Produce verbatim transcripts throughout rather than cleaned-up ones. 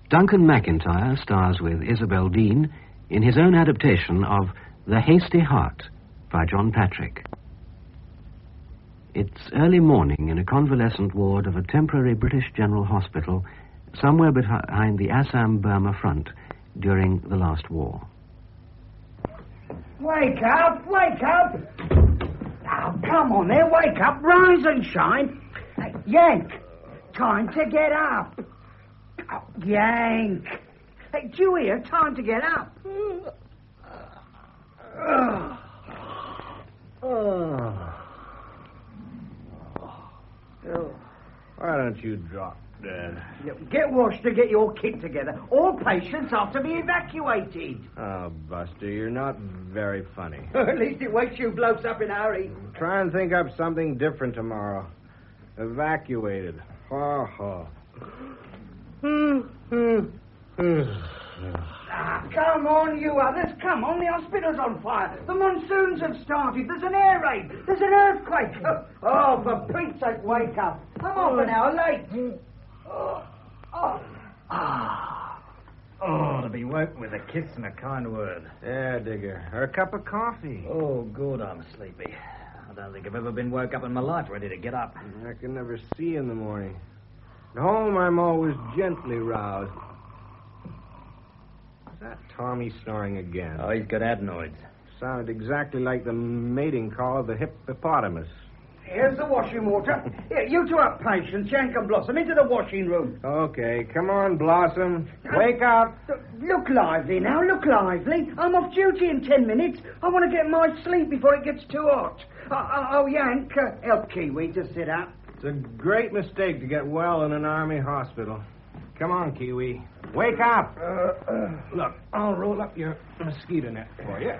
Duncan McIntyre stars with Isabel Dean in his own adaptation of The Hasty Heart by John Patrick. It's early morning in a convalescent ward of a temporary British General Hospital somewhere behind the Assam-Burma front during the last war. Wake up, wake up! Oh, come on there, wake up, rise and shine. Hey, Yank, time to get up. Oh, Yank. Hey, do you hear? Time to get up. Oh. Oh. Why don't you drop dead? Get washed to get your kit together. All patients have to be evacuated. Oh, Buster, you're not very funny. At least it wakes you blokes up in a hurry. Try and think up something different tomorrow. Evacuated. Ha ha. Ah, come on, you others. Come on, the hospital's on fire. The monsoons have started. There's an air raid. There's an earthquake. Oh, for Pete's sake, wake up. I'm half an hour late. Oh, oh. Ah. Oh, to be woke with a kiss and a kind word. Yeah, Digger. Or a cup of coffee. Oh, good, I'm sleepy. I don't think I've ever been woke up in my life ready to get up. I can never see in the morning. At home, I'm always gently roused. Is that Tommy snoring again? Oh, he's got adenoids. Sounded exactly like the mating call of the hippopotamus. Here's the washing water. Here, you two up, patients, Yank and Blossom, into the washing room. Okay, come on, Blossom. Wake up. Look lively now, look lively. I'm off duty in ten minutes. I want to get my sleep before it gets too hot. Oh, oh Yank, uh, help Kiwi to sit up. It's a great mistake to get well in an army hospital. Come on, Kiwi. Wake up. Uh, uh, look, I'll roll up your mosquito net for you.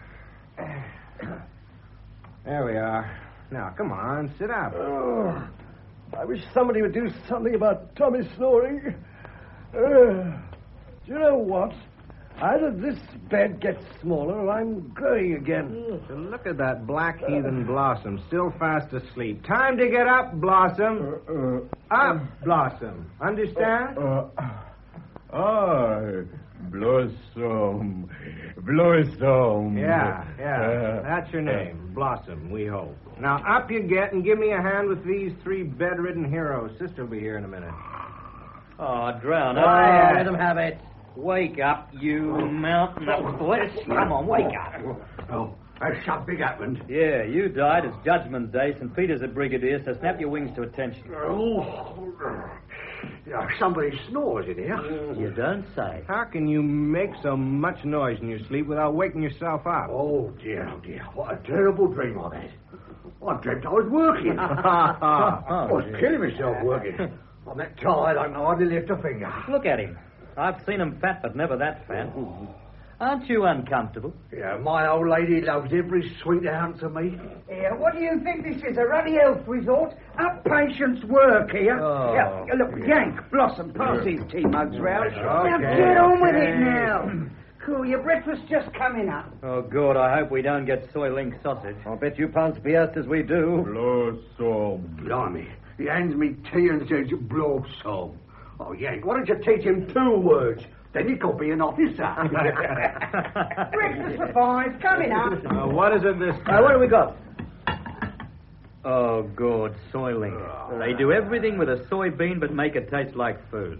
There we are. Now, come on, sit up. Oh, I wish somebody would do something about Tommy snoring. Uh, do you know what? Either this bed gets smaller or I'm growing again. So look at that black heathen Blossom, still fast asleep. Time to get up, Blossom. Uh, uh, up, Blossom. Understand? Uh, uh, I, Blossom, Blossom. Yeah, yeah, uh, that's your name, Blossom, we hope. Now, up you get and give me a hand with these three bedridden heroes. Sister will be here in a minute. Oh, drown. Oh, Oh, yeah. let him have it. Wake up, you mountain of bliss. Come on, wake up. Oh, that's something big happened. Yeah, you died. It's Judgment Day. Saint Peter's a brigadier, so snap your wings to attention. Oh, yeah, somebody snores in here. You don't say. How can you make so much noise in your sleep without waking yourself up? Oh, dear, oh, dear. What a terrible dream I've had. I dreamt I was working. I was killing myself working. I'm that tired I can hardly lift a finger. Look at him. I've seen him fat, but never that fat. Aren't you uncomfortable? Yeah, my old lady loves every sweet ounce of me. Here, what do you think this is, a ruddy health resort? Up patients' work here. Oh. Yeah, look, Yank, Blossom, pass these tea mugs round. Okay, now get on with okay. it now. Cool, your breakfast's just coming up. Oh, good. I hope we don't get soy link sausage. I'll bet you pounds Piast as we do. Blossom. Blimey. He hands me tea and says, Blossom. Oh, Yank, why don't you teach him two words? Then he could be an officer. Breakfast for five, coming up. Uh, what is it this time? Uh, what do we got? Oh, good. Soy link. They do everything with a soybean but make it taste like food.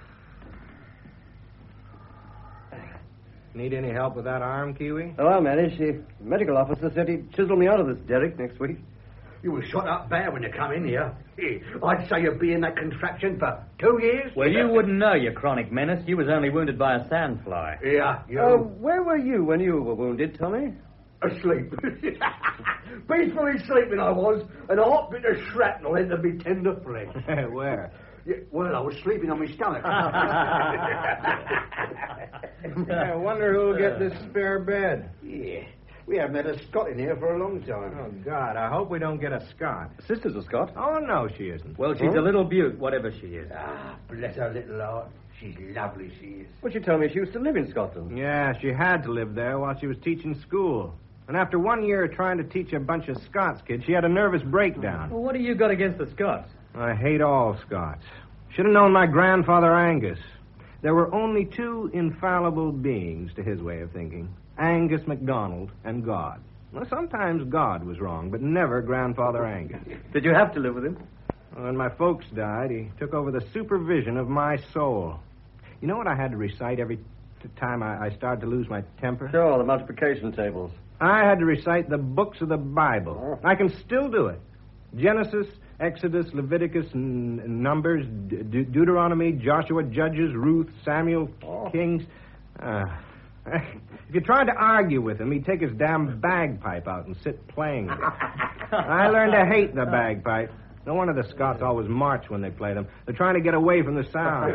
Need any help with that arm, Kiwi? Oh, I'll manage. The medical officer said he'd chisel me out of this derrick next week. You were shot up bad when you come in here. I'd say you'd be in that contraption for two years. Well, you wouldn't know, you chronic menace. You was only wounded by a sandfly. Yeah, you... Uh, where were you when you were wounded, Tommy? Asleep. Peacefully sleeping I was, and a hot bit of shrapnel entered me tender flesh. Where? Yeah, well, I was sleeping on my stomach. I wonder who'll get this spare bed. Yeah, we haven't had a Scot in here for a long time. Oh, God, I hope we don't get a Scot. Sister's a Scot. Oh, no, she isn't. Well, she's Huh? a little beaut, whatever she is. Ah, bless her little heart. She's lovely, she is. But you told me she used to live in Scotland. Yeah, she had to live there while she was teaching school. And after one year of trying to teach a bunch of Scots kids, she had a nervous breakdown. Well, what do you got against the Scots? I hate all Scots. Should have known my grandfather Angus. There were only two infallible beings to his way of thinking, Angus MacDonald and God. Well, sometimes God was wrong, but never Grandfather Angus. Did you have to live with him? When my folks died, he took over the supervision of my soul. You know what I had to recite every t- time I, I started to lose my temper? Sure, the multiplication tables. I had to recite the books of the Bible. I can still do it. Genesis, Exodus, Leviticus, N- Numbers, De- De- Deuteronomy, Joshua, Judges, Ruth, Samuel, Oh. Kings. Uh, if you tried to argue with him, he'd take his damn bagpipe out and sit playing with it. I learned to hate the bagpipe. No wonder the Scots always march when they play them. They're trying to get away from the sound.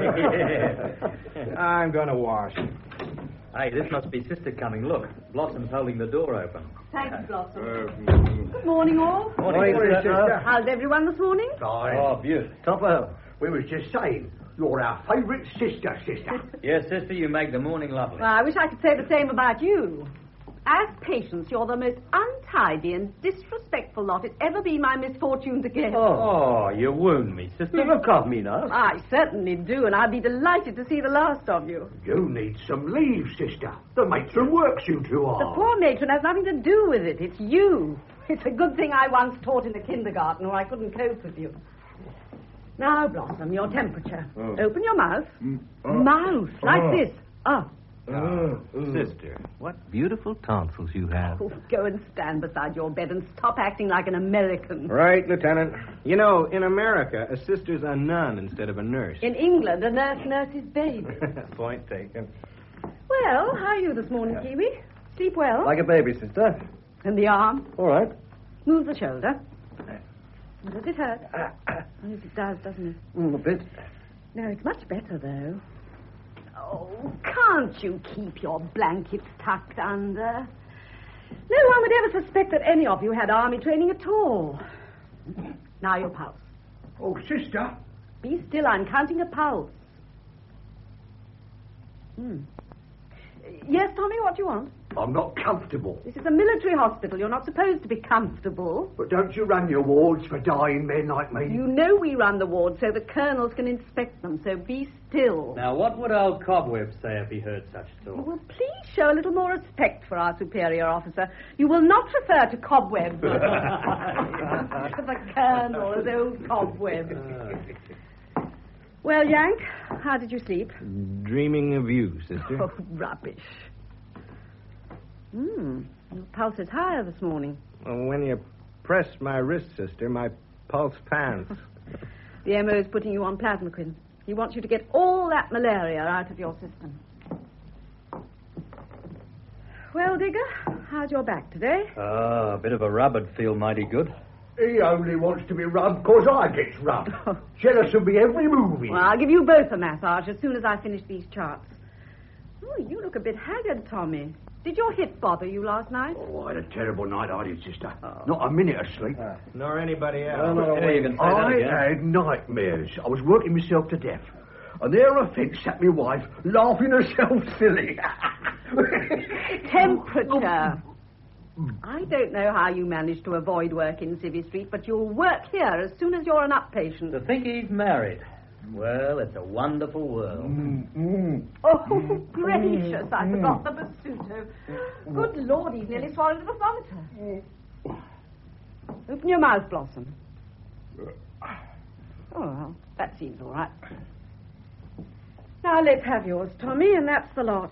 I'm going to wash. Hey, this must be Sister coming. Look, Blossom's holding the door open. Thanks, Blossom. Good morning, all. Morning, sister. How's everyone this morning? Oh, beautiful. Top of we was just saying, you're our favourite sister, sister. Yes, sister, you make the morning lovely. Well, I wish I could say the same about you. As Patience, you're the most untidy and disrespectful lot it's ever been my misfortune to get. Oh, you wound me, sister. You look at me now. I certainly do, and I'd be delighted to see the last of you. You need some leave, sister. The matron works you too The hard. poor matron has nothing to do with it. It's you. It's a good thing I once taught in the kindergarten, or I couldn't cope with you. Now, Blossom, your temperature. Oh. Open your mouth. Mm. Oh. Mouth, like Oh. this. Oh. Oh, sister, what beautiful tonsils you have. Oh, go and stand beside your bed and stop acting like an American. Right, Lieutenant. You know, in America, a sister's a nun instead of a nurse. In England, a nurse nurses baby. Point taken. Well, how are you this morning, Kiwi? Sleep well? Like a baby, sister. And the arm? All right. Move the shoulder. Does it hurt? Yes, it does, doesn't it? Mm, a bit. No, it's much better, though. Oh, can't you keep your blankets tucked under? No one would ever suspect that any of you had army training at all. Now your pulse. Oh, sister. Be still, I'm counting a pulse. Hmm. Yes, Tommy, what do you want? I'm not comfortable. This is a military hospital. You're not supposed to be comfortable. But don't you run your wards for dying men like me? You know we run the ward so the colonels can inspect them, so be still. Now, what would old Cobweb say if he heard such talk? Well, please show a little more respect for our superior officer. You will not refer to Cobweb. To the colonel as old Cobweb. Well, Yank, how did you sleep? Dreaming of you, sister. Oh, rubbish. Hmm, your pulse is higher this morning. Well, when you press my wrist, sister, my pulse pants. The M O is putting you on plasmaquin. He wants you to get all that malaria out of your system. Well, Digger, how's your back today? Ah, a bit of a rub would feel mighty good. He only wants to be rubbed because I gets rubbed. Jealous of me every movie. Well, I'll give you both a massage as soon as I finish these charts. Oh, you look a bit haggard, Tommy. Did your hip bother you last night? Oh, I had a terrible night, I did, sister. Not a minute of sleep. Nor anybody else. No, no, no, Hey, you can say that I again. had nightmares. I was working myself to death. And there I think sat my wife laughing herself silly. Temperature. I don't know how you managed to avoid work in Civvy Street, but you'll work here as soon as you're an up patient. To think he's married. Well, it's a wonderful world. Mm. Oh, gracious, I forgot the Basuto. Good Lord, he's nearly swallowed the thermometer. Open your mouth, Blossom. Oh, well, that seems all right. Now, let's have yours, Tommy, and that's the lot.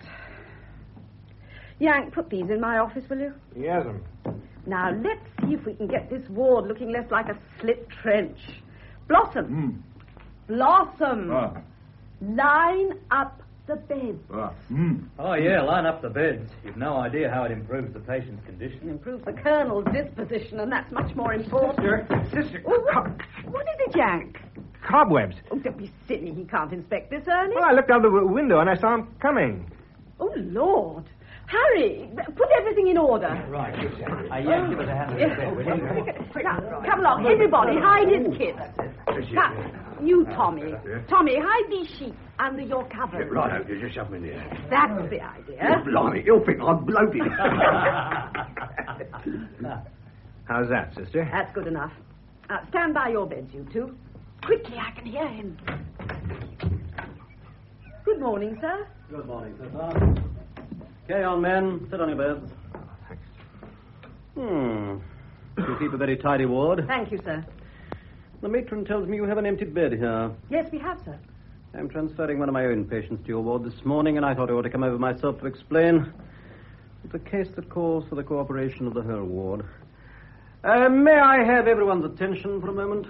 Yank, put these in my office, will you? Yes'm. Now, let's see if we can get this ward looking less like a slit trench. Blossom. Mm. Blossom. Ah. Line up the bed. Ah. Mm. Oh, yeah, line up the beds. You've no idea how it improves the patient's It condition. improves the colonel's disposition, and that's much more important. Sister, sister. Oh, what, what is it, Yank? Cobwebs. Oh, don't be silly. He can't inspect this early. Well, I looked out the w- window and I saw him coming. Oh, Lord. Hurry. Put everything in order. Right. Uh, yeah, give us a hand with the bed, will you? Now, come along, everybody. Hide his kids. Now, you, Tommy. Tommy, hide these sheets under your covers. Right out, you just shove me in there. That's the idea. Blimey, he'll think I'm bloated. How's that, sister? That's good enough. Now, stand by your beds, you two. Quickly, I can hear him. Good morning, sir. Good morning, sister. Carry on, men. Sit on your beds. Hmm. You keep a very tidy ward. Thank you, sir. The matron tells me you have an empty bed here. Yes, we have, sir. I'm transferring one of my own patients to your ward this morning, and I thought I ought to come over myself to explain. It's a case that calls for the cooperation of the whole ward. Uh, may I have everyone's attention for a moment?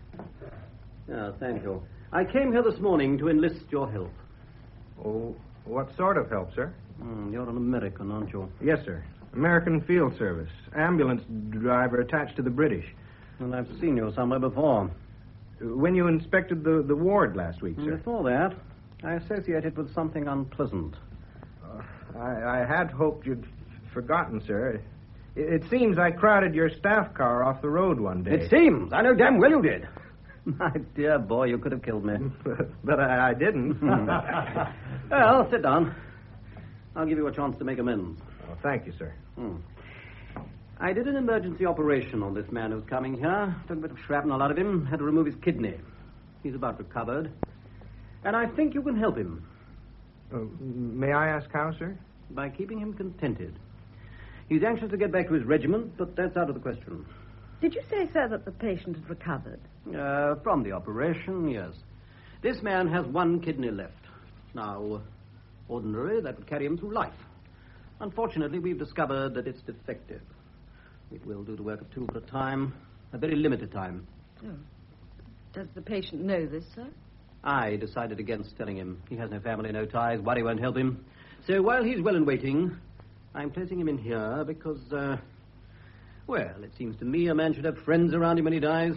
Yeah, thank you. I came here this morning to enlist your help. Oh, what sort of help, sir? Hmm, you're an American, aren't you? Yes, sir. American Field Service. Ambulance driver attached to the British. Well, I've seen you somewhere before. When you inspected the, the ward last week, sir. Before that, I associated with something unpleasant. Uh, I, I had hoped you'd forgotten, sir. It, it seems I crowded your staff car off the road one day. It seems. I know damn well you did. My dear boy, you could have killed me. But I, I didn't. Well, sit down. I'll give you a chance to make amends. Well, thank you, sir. Hmm. I did an emergency operation on this man who's coming here. Took a bit of shrapnel out of him. Had to remove his kidney. He's about recovered. And I think you can help him. Uh, may I ask how, sir? By keeping him contented. He's anxious to get back to his regiment, but that's out of the question. Did you say, sir, that the patient had recovered? Uh, from the operation, yes. This man has one kidney left. Now, ordinarily, that would carry him through life. Unfortunately, we've discovered that it's defective. It will do the work of two at a time, a very limited time. Oh. Does the patient know this, sir? I decided against telling him. He has no family, no ties. Worry won't help him. So while he's well and waiting, I'm placing him in here because, uh, well, it seems to me a man should have friends around him when he dies.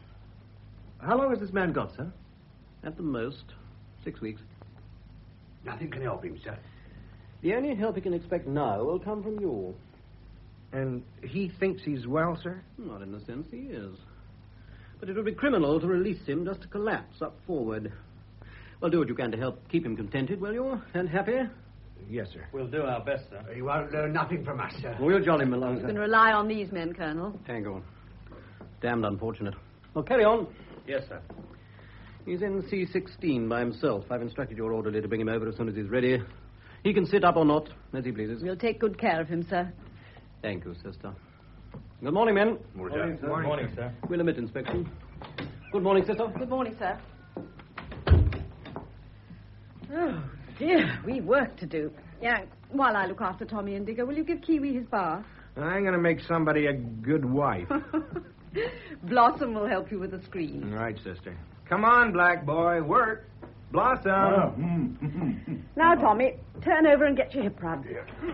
How long has this man got, sir? At the most, six weeks. Nothing can help him, sir. The only help he can expect now will come from you. And he thinks he's well, sir? Not in the sense he is. But it would be criminal to release him just to collapse up forward. Well, do what you can to help keep him contented, will you? And happy? Yes, sir. We'll do our best, sir. He won't learn nothing from us, sir. We'll jolly him along, You sir. can rely on these men, Colonel. Tango. Damned unfortunate. Well, carry on. Yes, sir. He's in C sixteen by himself. I've instructed your orderly to bring him over as soon as he's ready. He can sit up or not, as he pleases. We'll take good care of him, sir. Thank you, sister. Good morning, men. Morning, sir. Good morning, sir. We'll omit inspection. Good morning, sister. Good morning, sir. Oh, dear, we've work to do. Yeah, while I look after Tommy and Digger, will you give Kiwi his bath? I'm going to make somebody a good wife. Blossom will help you with the screen. Right, sister. Come on, black boy. Work. Blossom. Now, Tommy, turn over and get your hip rubbed.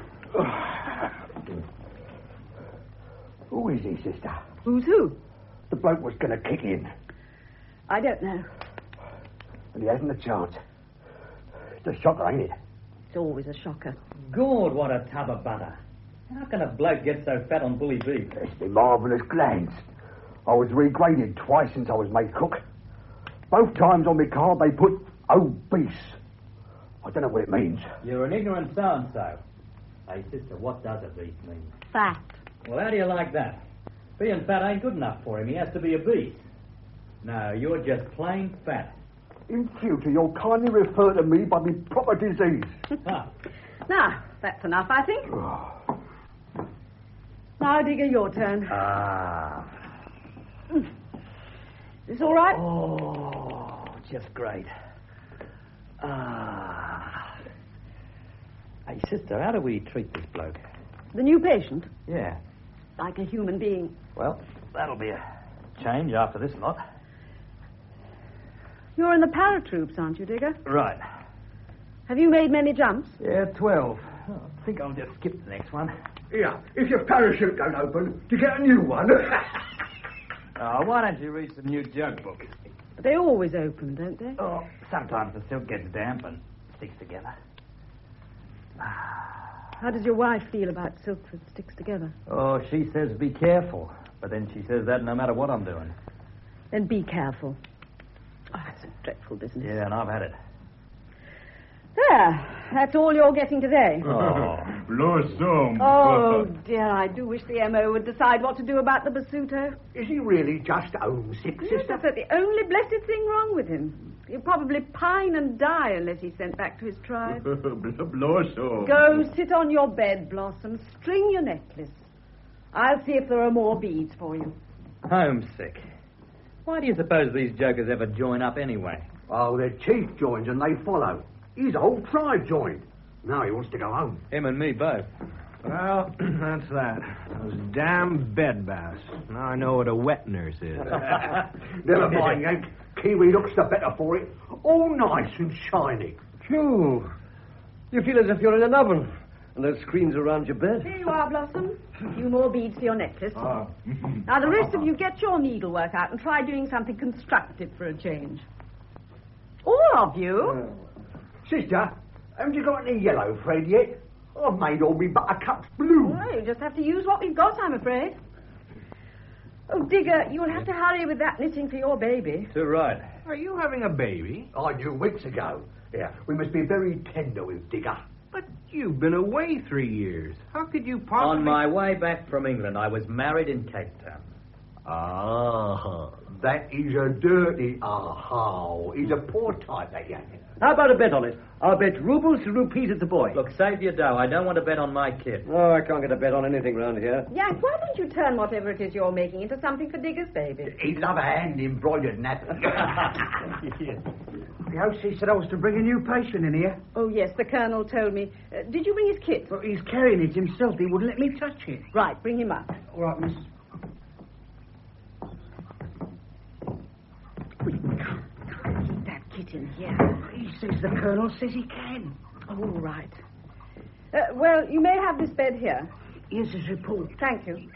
Who is he, sister? Who's who? The bloke was going to kick in, I don't know. and he hasn't a chance. It's a shocker, ain't it? It's always a shocker. God, what a tub of butter. How can a bloke get so fat on bully beef? It's the marvellous glands. I was regraded twice since I was made cook. Both times on my card they put obese. I don't know what it means. You're an ignorant so-and-so. Hey, sister, what does a beast mean? Fat. Well, how do you like that? Being fat ain't good enough for him. He has to be obese. No, you're just plain fat. In future, you'll kindly refer to me by my proper disease. Huh. Now, that's enough, I think. Now, Digger, your turn. Ah. Is this all right? Oh, just great. Ah. Hey, sister, how do we treat this bloke? The new patient? Yeah. Like a human being. Well, that'll be a change after this lot. You're in the paratroops, aren't you, Digger? Right. Have you made many jumps? Yeah, twelve. Oh, I think I'll just skip the next one. Here, if your parachute don't open, you get a new one. Oh, why don't you read some new jug books? They always open, don't they? Oh, sometimes the silk gets damp and sticks together. How does your wife feel about silk that sticks together? Oh, she says be careful. But then she says that no matter what I'm doing. Then be careful. Oh, it's a dreadful business. Yeah, and I've had it. There. That's all you're getting today. Oh. Blossom. Oh, dear, I do wish the M O would decide what to do about the Basuto. Is he really just homesick, Yes, sister? that's the only blessed thing wrong with him. He'll probably pine and die unless he's sent back to his tribe. Blossom. Go sit on your bed, Blossom. String your necklace. I'll see if there are more beads for you. Homesick. Why do you suppose these jokers ever join up anyway? Oh, their chief joins and they follow. His whole tribe joined. Now he wants to go home. Him and me both. Well, that's that. Those damn bed baths. Now I know what a wet nurse is. Never mind, Yank. Kiwi looks the better for it. All nice and shiny. Phew. You feel as if you're in an oven. And those screens around your bed. Here you are, Blossom. A few more beads for your necklace. Ah. Now, the rest of you, get your needlework out and try doing something constructive for a change. All of you? Sister, haven't you got any yellow thread yet? I've made all me buttercups blue. Well, you just have to use what we've got, I'm afraid. Oh, Digger, you'll have to hurry with that knitting for your baby. Too right. Are you having a baby? I knew weeks ago. Yeah, we must be very tender with Digger. But you've been away three years. How could you possibly... On my way back from England, I was married in Cape Town. Ah, that is a dirty aha. He's a poor type, that young. How about a bet on it? I'll bet rubles to rupees at the boy. Look, save your dough. I don't want to bet on my kid. Oh, I can't get a bet on anything round here. Yank, why don't you turn whatever it is you're making into something for Digger's baby? He'd love a hand-embroidered nappy. The hostess said I was to bring a new patient in here. Oh, yes, the Colonel told me. Uh, did you bring his kit? But he's carrying it himself. He wouldn't let me touch it. Right, bring him up. All right, miss. We can't, can't keep that kit in here. He says the Colonel says he can. Oh, all right. Uh, well, you may have this bed here. Here's his report. Thank you.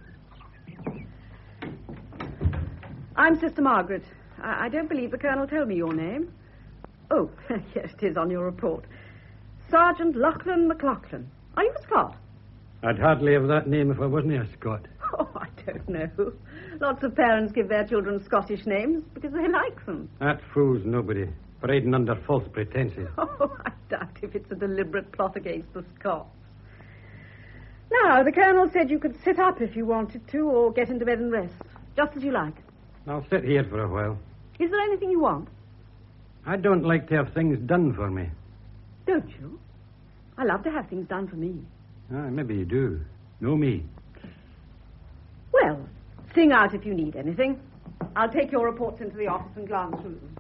I'm Sister Margaret. I, I don't believe the Colonel told me your name. Oh, yes, it is on your report. Sergeant Lachlan McLaughlin. Are you a Scot? I'd hardly have that name if I wasn't a Scot. Oh, I don't know. Lots of parents give their children Scottish names because they like them. That fools nobody. Parading under false pretenses. Oh, I doubt if it's a deliberate plot against the Scots. Now, the Colonel said you could sit up if you wanted to, or get into bed and rest, just as you like. I'll sit here for a while. Is there anything you want? I don't like to have things done for me. Don't you? I love to have things done for me. Ah, maybe you do. No me. Well, sing out if you need anything. I'll take your reports into the office and glance through them.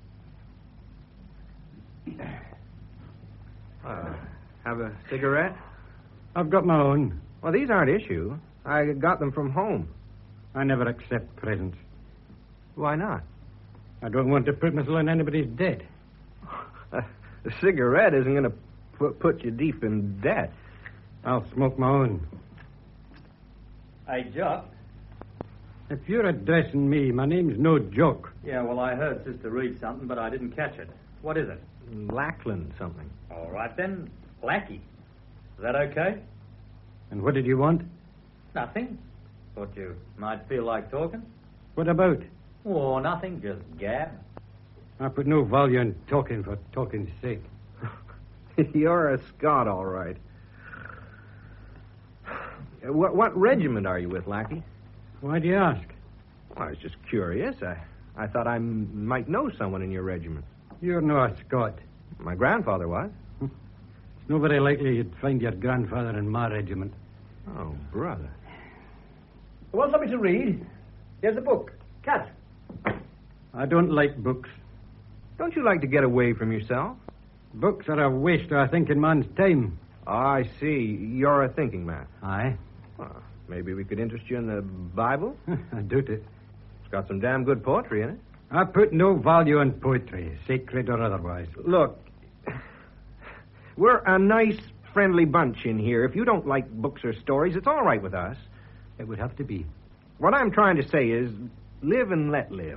Uh, have a cigarette? I've got my own. Well, these aren't issue. I got them from home. I never accept presents. Why not? I don't want to put myself in anybody's debt. A cigarette isn't going to put, put you deep in debt. I'll smoke my own. Hey, Jock. If you're addressing me, my name's no joke. Yeah, well, I heard Sister read something, but I didn't catch it. What is it? Lachlan something. All right, then. Blackie. Is that okay? And what did you want? Nothing. Thought you might feel like talking. What about? Oh, nothing. Just gab. I put no value in talking for talking's sake. You're a Scot, all right. What, what regiment are you with, Lackey? Why do you ask? Well, I was just curious. I, I thought I m- might know someone in your regiment. You're no a Scot. My grandfather was. It's not very likely you'd find your grandfather in my regiment. Oh, brother. You want something to read? Here's a book. Cat. I don't like books. Don't you like to get away from yourself? Books are a waste of a thinking man's time. Oh, I see. You're a thinking man. Aye. Well, maybe we could interest you in the Bible. I doubt it. It's got some damn good poetry in it. I put no value in poetry, sacred or otherwise. Look, we're a nice, friendly bunch in here. If you don't like books or stories, it's all right with us. It would have to be. What I'm trying to say is, live and let live.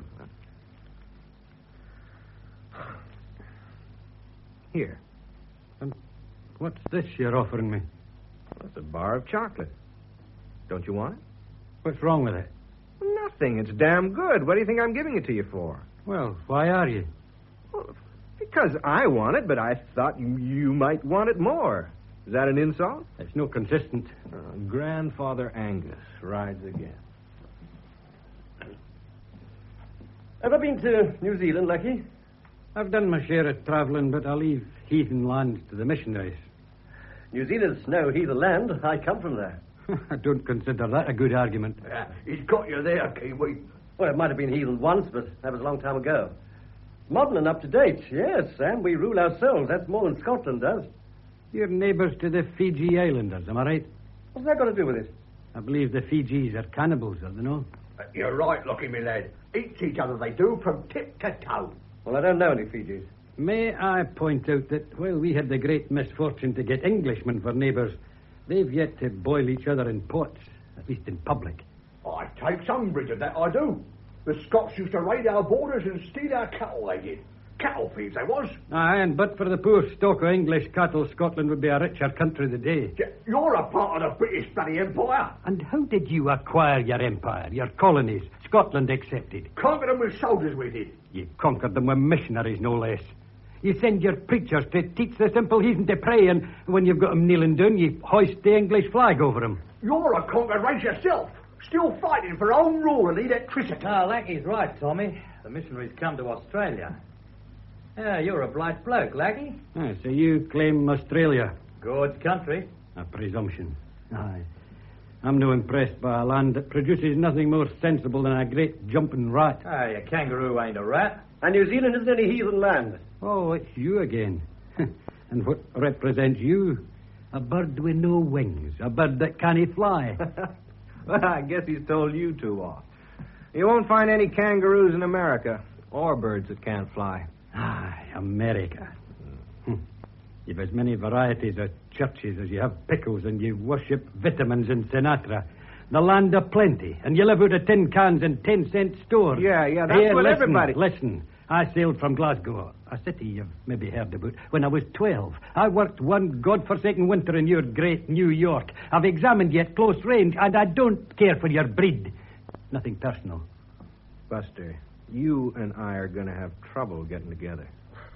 Here. And what's this you're offering me? That's a bar of chocolate. Don't you want it? What's wrong with it? Nothing. It's damn good. What do you think I'm giving it to you for? Well, why are you? Well, because I want it, but I thought you, you might want it more. Is that an insult? It's no consistent. Uh, Grandfather Angus rides again. Ever been to New Zealand, Lucky? I've done my share of travelling, but I leave heathen lands to the missionaries. New Zealand's no heathen land. I come from there. I don't consider that a good argument. Yeah, he's got you there, Kiwi. Well, it might have been heathen once, but that was a long time ago. Modern and up to date, yes, and we rule ourselves. That's more than Scotland does. You're neighbours to the Fiji Islanders, am I right? What's that got to do with it? I believe the Fijis are cannibals, are they no? You're right, Lucky, me lad. Eat each other, they do, from tip to toe. Well, I don't know any Fijis. May I point out that while we had the great misfortune to get Englishmen for neighbours, they've yet to boil each other in pots, at least in public. I take umbrage at that, I do. The Scots used to raid our borders and steal our cattle, they did. Cattle thieves, they was. Aye, and but for the poor stock of English cattle, Scotland would be a richer country today. You're a part of the British bloody Empire. And how did you acquire your empire, your colonies, Scotland excepted? Conquered them with soldiers, we did. You conquered them with missionaries, no less. You send your preachers to teach the simple heathen to pray, and when you've got them kneeling down, you hoist the English flag over them. You're a conquered race yourself, still fighting for home rule and electricity. Ah, Lackey's right, Tommy. The missionaries come to Australia. Yeah, you're a blight bloke, Lackey. Ah, so you claim Australia? Good country. A presumption. Aye. I'm no impressed by a land that produces nothing more sensible than a great jumping rat. Ah, a kangaroo ain't a rat. And New Zealand isn't any heathen land. Oh, it's you again. And what represents you? A bird with no wings. A bird that can't fly. Well, I guess he's told you too off. You won't find any kangaroos in America, or birds that can't fly. Aye, America. Hmm. You've as many varieties of churches as you have pickles, and you worship vitamins in Sinatra. The land of plenty, and you live out of tin cans and ten-cent stores. Yeah, yeah, that's Here, what listen, everybody... Listen, I sailed from Glasgow, a city you've maybe heard about, when I was twelve. I worked one godforsaken winter in your great New York. I've examined you at close range, and I don't care for your breed. Nothing personal. Buster, you and I are going to have trouble getting together.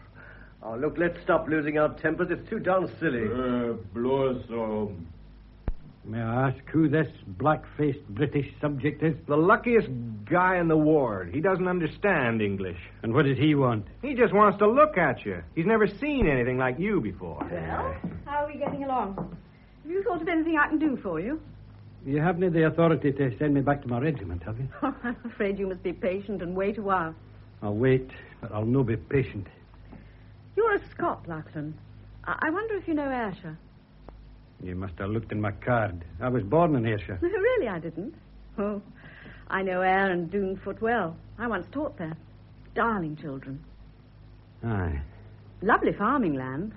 Oh, look, let's stop losing our tempers. It's too darn silly. Uh, blossom. May I ask who this black-faced British subject is? The luckiest guy in the ward. He doesn't understand English. And what does he want? He just wants to look at you. He's never seen anything like you before. Well, how are we getting along? Have you thought of anything I can do for you? You haven't the authority to send me back to my regiment, have you? I'm afraid you must be patient and wait a while. I'll wait, but I'll no be patient. You're a Scot, Lachlan. I, I wonder if you know Ayrshire. You must have looked in my card. I was born in Ayrshire. Really, I didn't. Oh, I know Ayr and Doonfoot well. I once taught there. Darling children. Aye. Lovely farming land.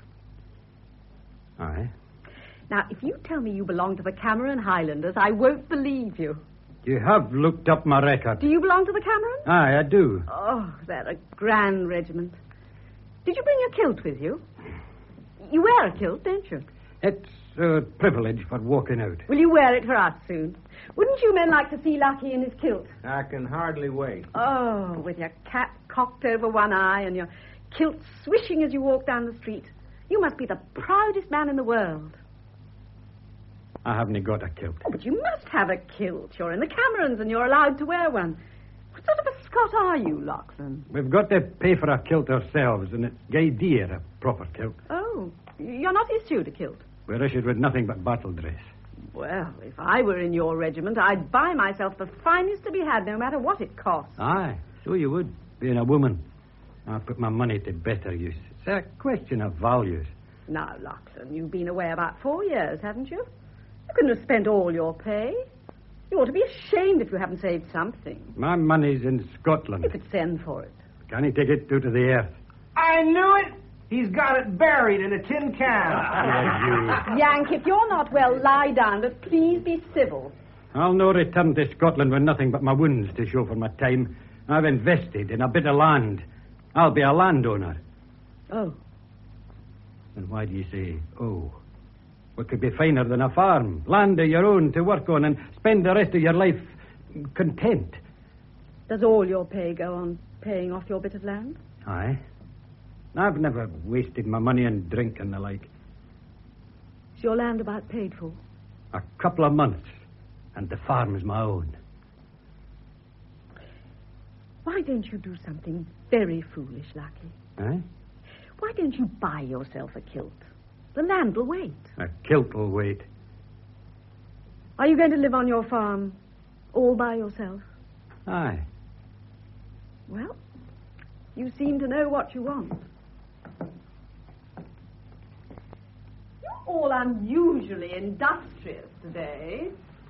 Aye. Now, if you tell me you belong to the Cameron Highlanders, I won't believe you. You have looked up my record. Do you belong to the Cameron? Aye, I do. Oh, they're a grand regiment. Did you bring your kilt with you? You wear a kilt, don't you? It's a privilege for walking out. Will you wear it for us soon? Wouldn't you men like to see Lucky in his kilt? I can hardly wait. Oh, with your cap cocked over one eye and your kilt swishing as you walk down the street. You must be the proudest man in the world. I haven't got a kilt. Oh, but you must have a kilt. You're in the Camerons and you're allowed to wear one. What sort of a Scot are you, Lachlan? We've got to pay for a kilt ourselves, and it's gay dear, a proper kilt. Oh, you're not issued a kilt? We're issued with nothing but battle dress. Well, if I were in your regiment, I'd buy myself the finest to be had, no matter what it costs. Aye, so you would, being a woman. I put my money to better use. It's a question of values. Now, Lachlan, you've been away about four years, haven't you? You couldn't have spent all your pay. You ought to be ashamed if you haven't saved something. My money's in Scotland. You could send for it. Can he take it out of the earth? I knew it! He's got it buried in a tin can. Yank, if you're not well, lie down, but please be civil. I'll no return to Scotland with nothing but my wounds to show for my time. I've invested in a bit of land. I'll be a landowner. Oh. And why do you say, oh? What could be finer than a farm? Land of your own to work on and spend the rest of your life content. Does all your pay go on paying off your bit of land? Aye. I've never wasted my money on drink and the like. Is your land about paid for? A couple of months, and the farm's my own. Why don't you do something very foolish, Lucky? Eh? Why don't you buy yourself a kilt? The land will wait. A kilt will wait. Are you going to live on your farm all by yourself? Aye. Well, you seem to know what you want. You're all unusually industrious today.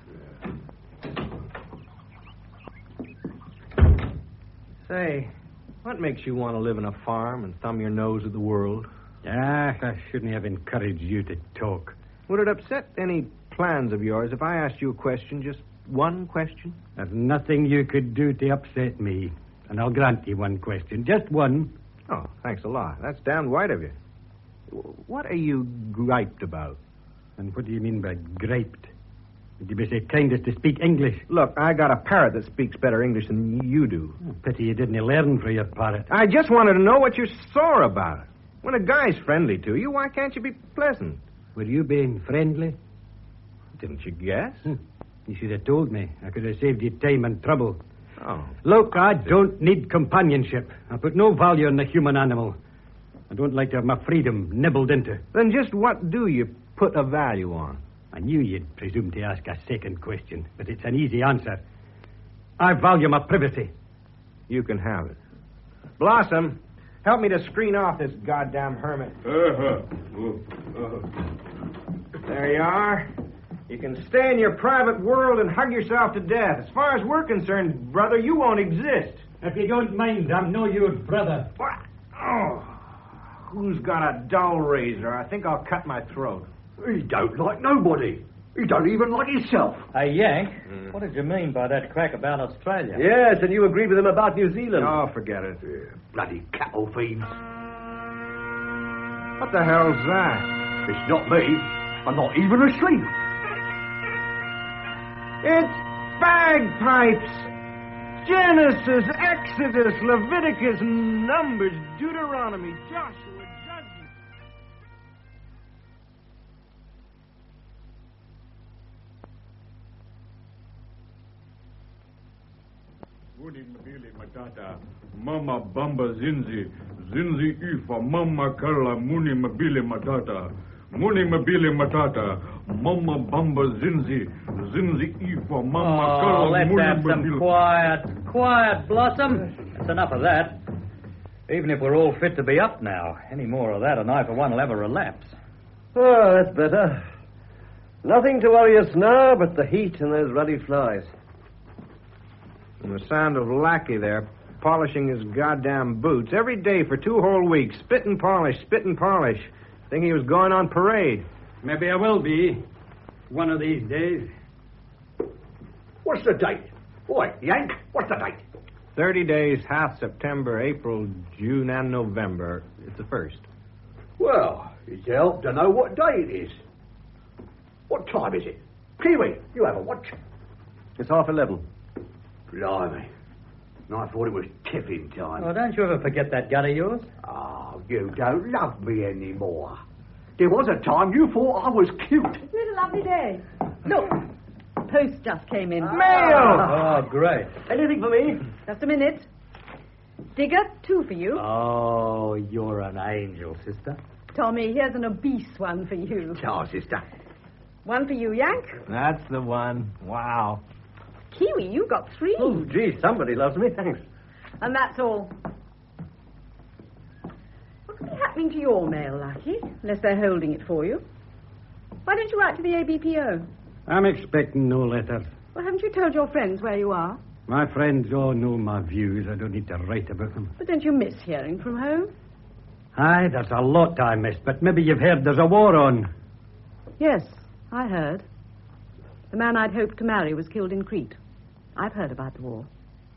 Say, what makes you want to live in a farm and thumb your nose at the world? Ah, I shouldn't have encouraged you to talk. Would it upset any plans of yours if I asked you a question, just one question? There's nothing you could do to upset me. And I'll grant you one question. Just one. Oh, thanks a lot. That's damn white of you. What are you griped about? And what do you mean by griped? Would you be so kind as to speak English? Look, I got a parrot that speaks better English than you do. Oh, pity you didn't learn for your parrot. I just wanted to know what you're sore about. When a guy's friendly to you, why can't you be pleasant? Were you being friendly? Didn't you guess? Hmm. You should have told me. I could have saved you time and trouble. Oh. Look, I don't need companionship. I put no value on the human animal. I don't like to have my freedom nibbled into. Then just what do you put a value on? I knew you'd presume to ask a second question, but it's an easy answer. I value my privacy. You can have it. Blossom, help me to screen off this goddamn hermit. Uh-huh. Uh-huh. There you are. You can stay in your private world and hug yourself to death. As far as we're concerned, brother, you won't exist. If you don't mind, I'm no your brother. What? Oh. Who's got a dull razor? I think I'll cut my throat. He don't like nobody. He don't even like himself. Hey, Yank, mm. what did you mean by that crack about Australia? Yes, and you agreed with him about New Zealand. Oh, forget it. Yeah, bloody cattle thieves. What the hell's that? It's not me. I'm not even asleep. It's bagpipes. Genesis, Exodus, Leviticus, Numbers, Deuteronomy, Joshua, Judges. Muni mbili matata, mama bamba zinzi, zinzi ifa, mama kala muni mbili matata, muni mbili matata, mama bamba zinzi, zinzi ifa, mama oh, kala let's muni have some mbili. quiet, quiet, Blossom. That's enough of that. Even if we're all fit to be up now, any more of that and I for one will have a relapse. Oh, that's better. Nothing to worry us now but the heat and those ruddy flies. And the sound of Lackey there polishing his goddamn boots every day for two whole weeks. Spit and polish, spit and polish. Think he was going on parade. Maybe I will be. One of these days. What's the date? Boy, Yank, what's the date? Thirty days, half September, April, June, and November. It's the first. Well, it's help to know what day it is. What time is it? Kiwi, you have a watch. It's half eleven. Blimey. I thought it was tipping time. Oh, don't you ever forget that gut of yours? Oh, you don't love me anymore. There was a time you thought I was cute. Isn't it a lovely day? Look, post just came in. Mail! Oh, great. Anything for me? Just a minute. Digger, two for you. Oh, you're an angel, sister. Tommy, here's an obese one for you. Ciao, sister. One for you, Yank. That's the one. Wow. Kiwi, you got three. Oh, gee, somebody loves me. Thanks. And that's all. What could be happening to your mail, Lucky? Unless they're holding it for you. Why don't you write to the A B P O? I'm expecting no letters. Well, haven't you told your friends where you are? My friends all know my views. I don't need to write about them. But don't you miss hearing from home? Aye, there's a lot I missed, but maybe you've heard there's a war on. Yes, I heard. The man I'd hoped to marry was killed in Crete. I've heard about the war.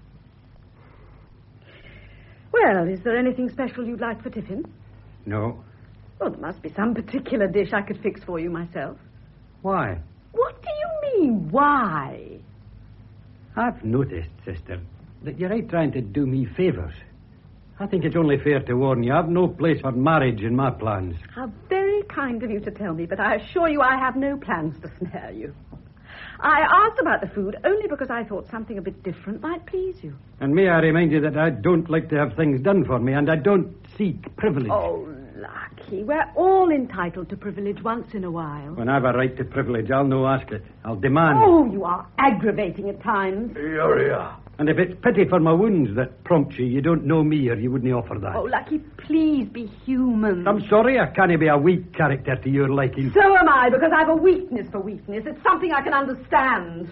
Well, is there anything special you'd like for tiffin? No. Well, there must be some particular dish I could fix for you myself. Why? What do you mean, why? I've noticed, sister, that you're out trying to do me favours. I think it's only fair to warn you, I've no place for marriage in my plans. How very kind of you to tell me, but I assure you I have no plans to snare you. I asked about the food only because I thought something a bit different might please you. And may I remind you that I don't like to have things done for me, and I don't seek privilege. Oh, Lucky, we're all entitled to privilege once in a while. When I've a right to privilege, I'll no ask it. I'll demand Oh, you are aggravating at times. Here, here. If it's pity for my wounds that prompt you, you don't know me or you wouldn't offer that. Oh, Lucky, please be human. I'm sorry, I can't be a weak character to your liking. So am I, because I've a weakness for weakness. It's something I can understand.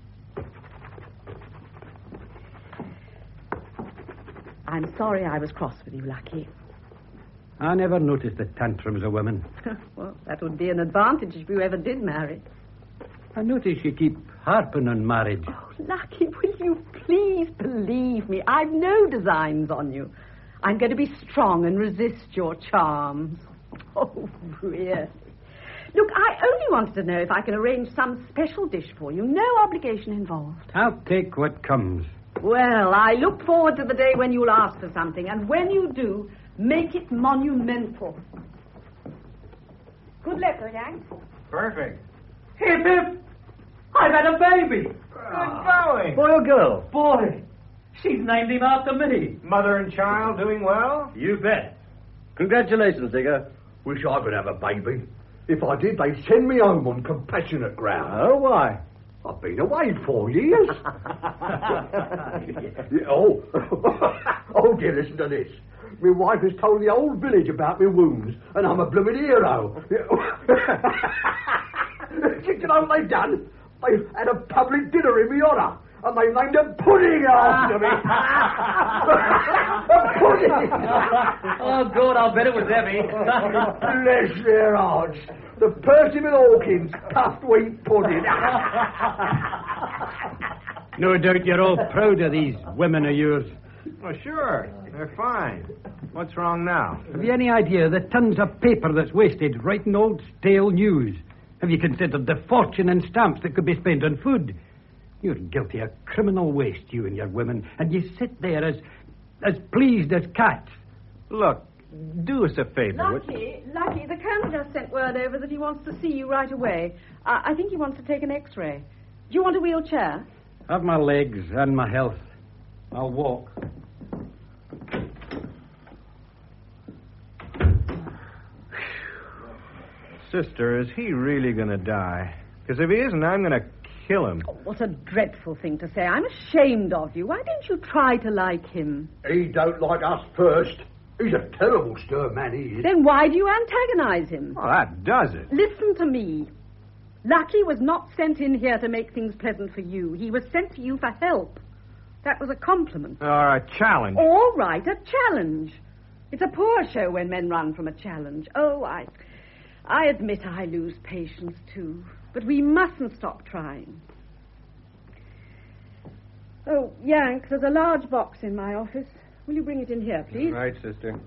I'm sorry I was cross with you, Lucky. I never noticed the tantrums of women. Well, that would be an advantage if you ever did marry. I notice you keep harping on marriage. Oh, Lucky, will you please believe me? I've no designs on you. I'm going to be strong and resist your charms. Oh, really? Look, I only wanted to know if I can arrange some special dish for you. No obligation involved. I'll take what comes. Well, I look forward to the day when you'll ask for something. And when you do, make it monumental. Good luck, Yank. Perfect. Hip, hip! I've had a baby. Good going. Boy or girl? Boy. She's named him after me. Mother and child doing well? You bet. Congratulations, Digger. Wish I could have a baby. If I did, they'd send me home on compassionate grounds. Oh, why? I've been away four years. Yeah, oh, oh dear, listen to this. My wife has told the whole village about my wounds, and I'm a blooming hero. Do you know what they've done? They've had a public dinner in my honour, and they named a pudding after me. A pudding! Oh, good, I'll bet it was Evie. Bless their hearts. The Percival Hawkins puffed wheat pudding. No doubt you're all proud of these women of yours. Well, sure. They're fine. What's wrong now? Have you any idea the tons of paper that's wasted writing old stale news? Have you considered the fortune in stamps that could be spent on food? You're guilty of criminal waste, you and your women, and you sit there as as pleased as cats. Look, do us a favor. Lucky, Lucky, the colonel just sent word over that he wants to see you right away. I, I think he wants to take an x-ray. Do you want a wheelchair? Have my legs and my health. I'll walk. Sister, is he really going to die? Because if he isn't, I'm going to kill him. Oh, what a dreadful thing to say. I'm ashamed of you. Why don't you try to like him? He don't like us first. He's a terrible stir man, he is. Then why do you antagonize him? Well, that does it. Listen to me. Lucky was not sent in here to make things pleasant for you. He was sent to you for help. That was a compliment. Or a challenge. All right, a challenge. It's a poor show when men run from a challenge. Oh, I... I admit I lose patience, too. But we mustn't stop trying. Oh, Yank, there's a large box in my office. Will you bring it in here, please? Right, sister.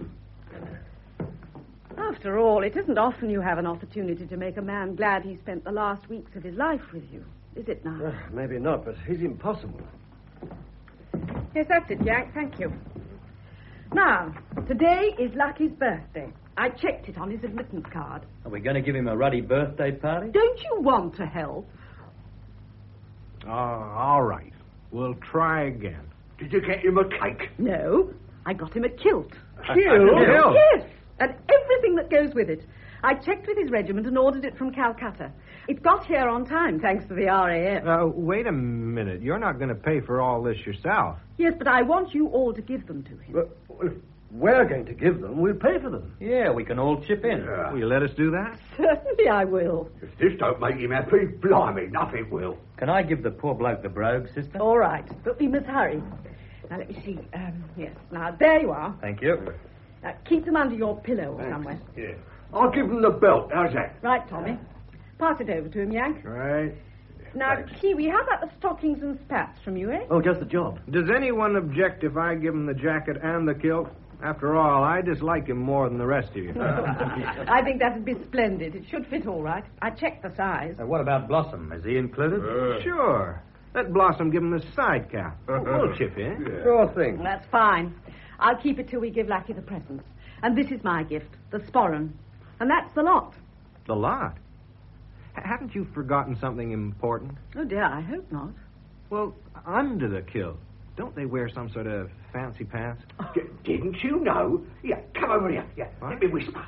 After all, it isn't often you have an opportunity to make a man glad he spent the last weeks of his life with you, is it now? Uh, maybe not, but he's impossible. Yes, that's it, Yank. Thank you. Now, today is Lucky's birthday. I checked it on his admittance card. Are we going to give him a ruddy birthday party? Don't you want to help? Oh, all right. We'll try again. Did you get him a cake? No, I got him a kilt. A kilt? Yes, and everything that goes with it. I checked with his regiment and ordered it from Calcutta. It got here on time, thanks to the R A F. Uh, wait a minute. You're not going to pay for all this yourself. Yes, but I want you all to give them to him. Well, if we're going to give them, we'll pay for them. Yeah, we can all chip in. Yeah. Will you let us do that? Certainly I will. If this don't make him happy, blimey, nothing will. Can I give the poor bloke the brogue, sister? All right, but we must hurry. Now, let me see. Um, yes, now, there you are. Thank you. Now, keep them under your pillow or Thanks. somewhere. Yeah. I'll give him the belt. How's that? Right, Tommy. Pass it over to him, Yank. Right. Now, Thanks. Kiwi, how about the stockings and spats from you, eh? Oh, just the job. Does anyone object if I give him the jacket and the kilt? After all, I dislike him more than the rest of you. I think that'd be splendid. It should fit all right. I checked the size. Uh, what about Blossom? Is he included? Sure. Let Blossom give him the side cap. We'll chip in. Yeah. Sure thing. Well, that's fine. I'll keep it till we give Lucky the presents. And this is my gift, the sporran. And that's the lot. The lot. H- haven't you forgotten something important? Oh, dear, I hope not. Well, under the kilt, don't they wear some sort of fancy pants? D- didn't you know? Yeah, come over here. Yeah, What? let me whisper.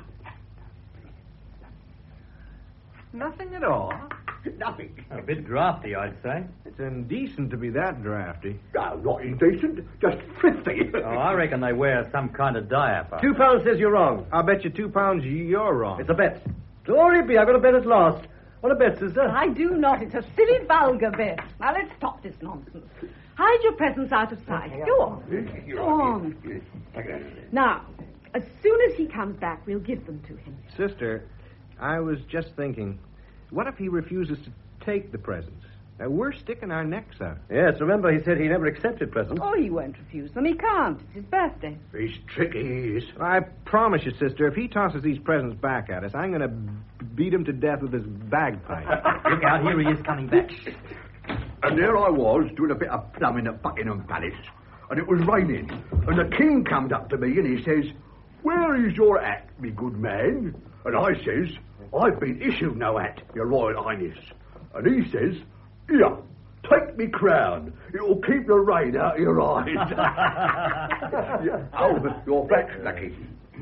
Nothing at all. Nothing. A bit drafty, I'd say. It's indecent to be that drafty. No, not indecent, just thrifty. Oh, I reckon they wear some kind of diaper. Two pounds says you're wrong. I'll bet you two pounds you're wrong. It's a bet. Glory be, I've got a bet at last. What a bet, sister? I do not. It's a silly, vulgar bet. Now, let's stop this nonsense. Hide your presents out of sight. Go on. Go on. Now, as soon as he comes back, we'll give them to him. Sister, I was just thinking, what if he refuses to take the presents? Now, we're sticking our necks out. Yes, remember he said he never accepted presents. Oh, he won't refuse them. He can't. It's his birthday. He's tricky, he is. I promise you, sister, if he tosses these presents back at us, I'm going to b- beat him to death with his bagpipe. Look out, here he is coming back. And there I was, doing a bit of plumbing at Buckingham Palace. And it was raining. And the king comes up to me and he says, "Where is your hat, me good man?" And I says, "I've been issued no hat, your Royal Highness." And he says, "Here, take me crown. It'll keep the rain out of your eyes." Yeah. Oh, you're back, Lucky.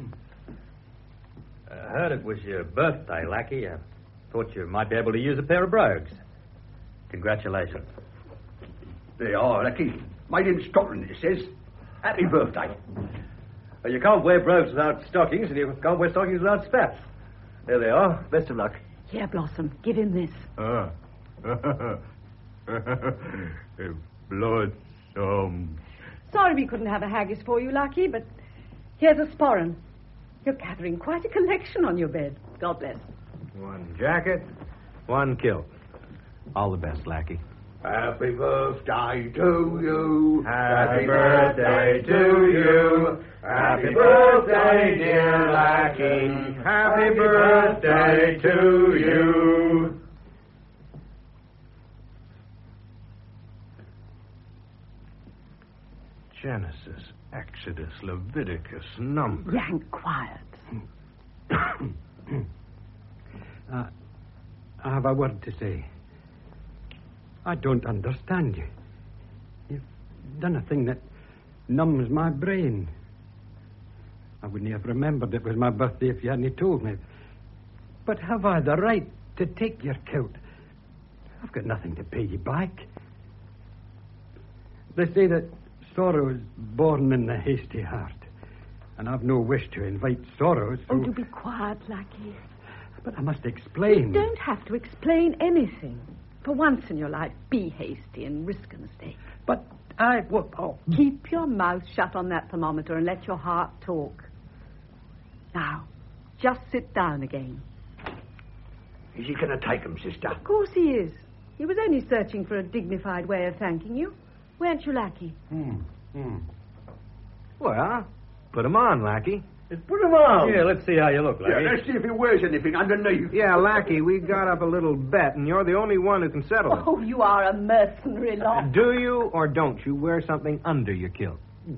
I heard it was your birthday, Lackey. I thought you might be able to use a pair of brogues. Congratulations. There you are, Lucky. Made in Scotland, it says. Happy birthday. Well, you can't wear brogues without stockings, and you can't wear stockings without spats. There they are. Best of luck. Here, Blossom, give him this. Ah. Blossom. Sorry we couldn't have a haggis for you, Lucky, but here's a sporran. You're gathering quite a collection on your bed. God bless. One jacket, one kilt. All the best, Lackey. Happy birthday to you. Happy birthday to you. Happy birthday, dear Lackey. Happy birthday to you. Genesis, Exodus, Leviticus, Numbers. Yank, quiet. uh, I have a word to say. I don't understand you. You've done a thing that numbs my brain. I wouldn't have remembered it was my birthday if you hadn't told me. But have I the right to take your kilt? I've got nothing to pay you back. They say that sorrow is born in the hasty heart, and I've no wish to invite sorrow. So... Oh, do be quiet, Lackey. But I must explain. You don't have to explain anything. For once in your life, be hasty and risk a mistake. But I... Well, oh. Keep your mouth shut on that thermometer and let your heart talk. Now, just sit down again. Is he going to take him, sister? Of course he is. He was only searching for a dignified way of thanking you. Weren't you, Lackey? Hmm. Hmm. Well, put 'em on, Lackey. Just put 'em on. Here, let's see how you look, Lackey. Yeah, let's see if he wears anything underneath. Yeah, Lackey, we got up a little bet, and you're the only one who can settle it. Oh, you are a mercenary lot. Do you or don't you wear something under your kilt?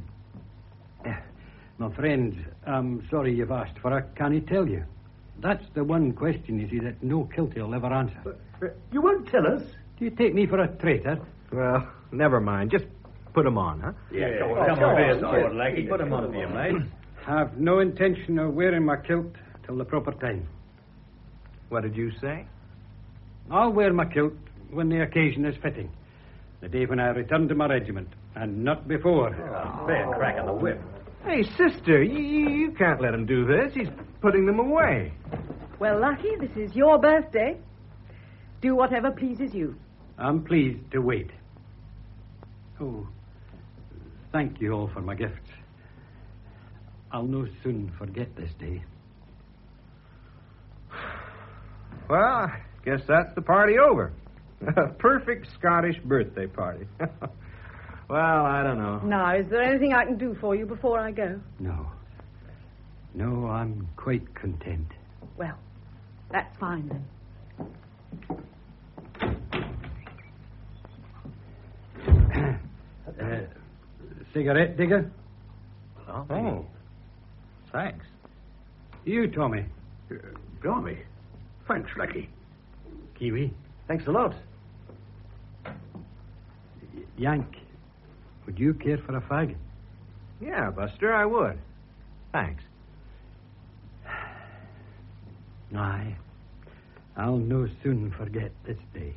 My friends, I'm sorry you've asked for it. Can he tell you? That's the one question, you see, that no kiltie will ever answer. Uh, you won't tell us? Do you take me for a traitor? Well, never mind. Just put 'em on, huh? Yeah, Yeah, go come on. on, Go be on, a go sport, on. Lackey. Put 'em on for you, mate. Have no intention of wearing my kilt till the proper time. What did you say? I'll wear my kilt when the occasion is fitting. The day when I return to my regiment, and not before. Oh, fair crack on the whip. Hey, sister, you, you can't let him do this. He's putting them away. Well, Lucky, this is your birthday. Do whatever pleases you. I'm pleased to wait. Oh, thank you all for my gifts. I'll no soon forget this day. Well, I guess that's the party over. A perfect Scottish birthday party. Well, I don't know. Now, is there anything I can do for you before I go? No. No, I'm quite content. Well, that's fine then. uh, cigarette, Digger? Oh, thanks. You, Tommy. Uh, blimey. Thanks, Lucky. Kiwi. Thanks a lot. Y- Yank, would you care for a fag? Yeah, Buster, I would. Thanks. Aye. I'll no soon forget this day.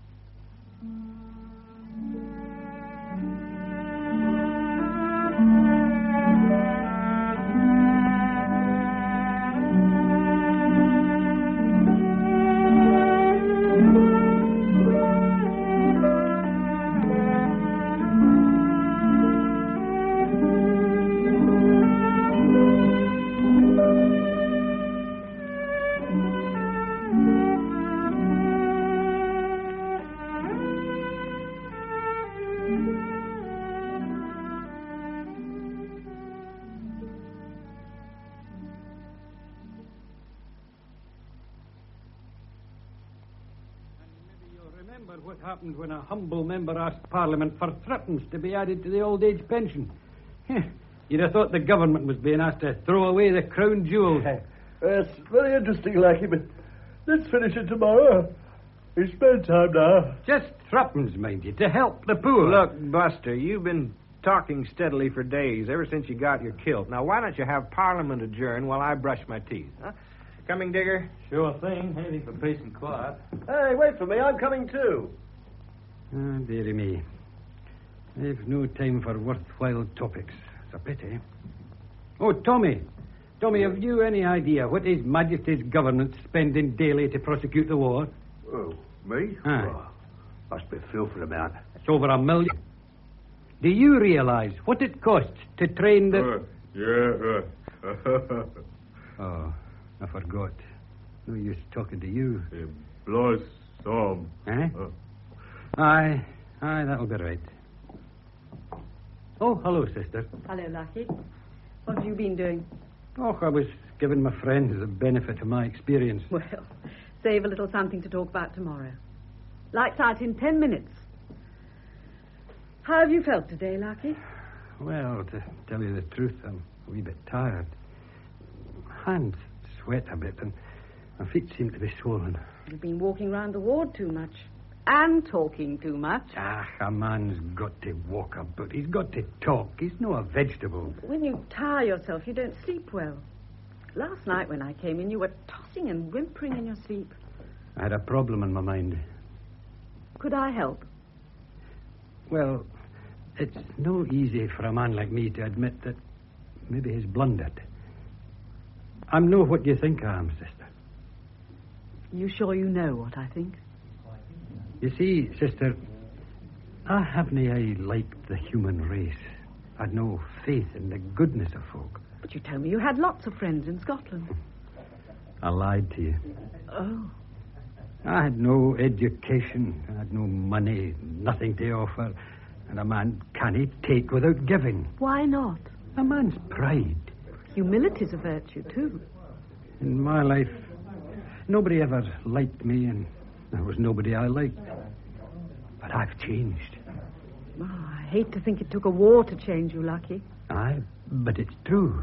Remember what happened when a humble member asked Parliament for threepence to be added to the old age pension. You'd have thought the government was being asked to throw away the crown jewels. That's very interesting, Lackey, but let's finish it tomorrow. It's bedtime now. Just threepence, mind you, to help the poor. Look, Buster, you've been talking steadily for days, ever since you got your kilt. Now, why don't you have Parliament adjourn while I brush my teeth? Huh? Coming, Digger? Sure thing. Anything for peace and quiet. Hey, wait for me. I'm coming too. Ah, dearie me. I've no time for worthwhile topics. It's a pity. Oh, Tommy. Tommy, have you any idea what His Majesty's government spending daily to prosecute the war? Oh, me? Aye. Oh, must be a filthy amount. It's over a million. Do you realise what it costs to train the... Uh, yeah. Uh, Oh, I forgot. No use talking to you. Blossom. Eh? Uh, Aye, aye, that'll be right. Oh, hello, sister. Hello, Lucky. What have you been doing? Oh, I was giving my friends the benefit of my experience. Well, save a little something to talk about tomorrow. Lights out in ten minutes. How have you felt today, Lucky? Well, to tell you the truth, I'm a wee bit tired. Hands sweat a bit, and my feet seem to be swollen. You've been walking round the ward too much. And talking too much. Ah, a man's got to walk about. He's got to talk. He's no a vegetable. When you tire yourself, you don't sleep well. Last night when I came in, you were tossing and whimpering in your sleep. I had a problem in my mind. Could I help? Well, it's no easy for a man like me to admit that maybe he's blundered. I'm no what you think I am, sister. You sure you know what I think? You see, sister, I haven't I liked the human race. I'd no faith in the goodness of folk. But you told me you had lots of friends in Scotland. I lied to you. Oh. I had no education. I had no money, nothing to offer. And a man can't take without giving. Why not? A man's pride. Humility's a virtue, too. In my life, nobody ever liked me, and there was nobody I liked. But I've changed. Oh, I hate to think it took a war to change you, Lucky. Aye, but it's true.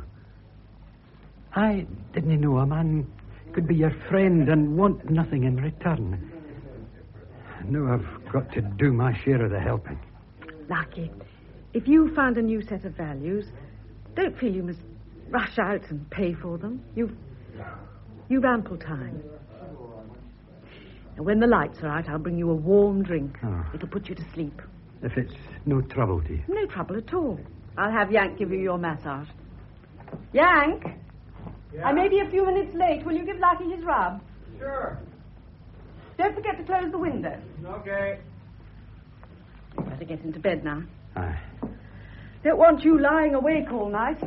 I didn't know a man could be your friend and want nothing in return. Now I've got to do my share of the helping. Lucky, if you found a new set of values, don't feel you must rush out and pay for them. You've, you've ample time. And when the lights are out, I'll bring you a warm drink. Oh. It'll put you to sleep. If it's no trouble to you. No trouble at all. I'll have Yank give you your massage. Yank! Yeah? I may be a few minutes late. Will you give Lucky his rub? Sure. Don't forget to close the window. Okay. You better get into bed now. Aye. Don't want you lying awake all night.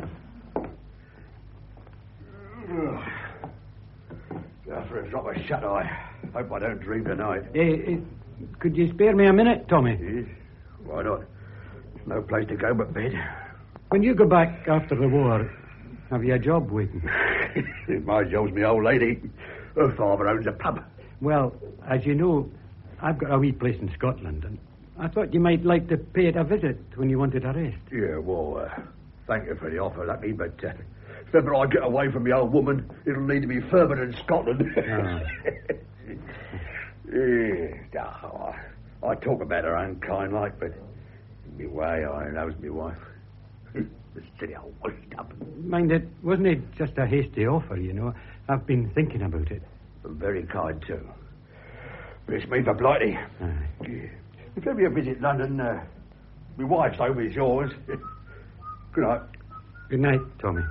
After a drop of shut-eye. Hope I don't dream tonight. Eh, eh, could you spare me a minute, Tommy? Yes? Why not? No place to go but bed. When you go back after the war, have you a job waiting? My job's my old lady. Her father owns a pub. Well, as you know, I've got a wee place in Scotland, and I thought you might like to pay it a visit when you wanted a rest. Yeah, well, uh, thank you for the offer, Lucky, but uh, if ever I get away from the old woman, it'll need to be further than Scotland. Ah. Yeah, I, I talk about her own kind like, but in me way, I knows me wife. The silly old washed up. Mind it, wasn't it just a hasty offer, you know? I've been thinking about it. Very kind, too. But it's me for Blighty. Aye. Yeah. If ever you visit London, uh, my wife's home is yours. Good night. Good night, Tommy.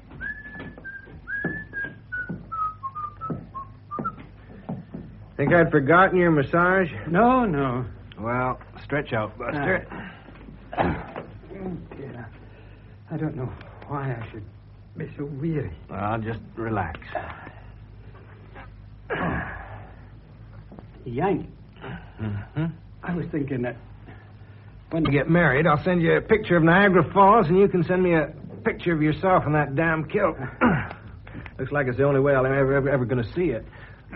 Think I'd forgotten your massage? No, no. Well, stretch out, Buster. Ah. Yeah. I don't know why I should be so weary. Well, just relax. Yank. Mm-hmm. I was thinking that When you get married, I'll send you a picture of Niagara Falls, and you can send me a picture of yourself in that damn kilt. Looks like it's the only way I'm ever, ever, ever going to see it.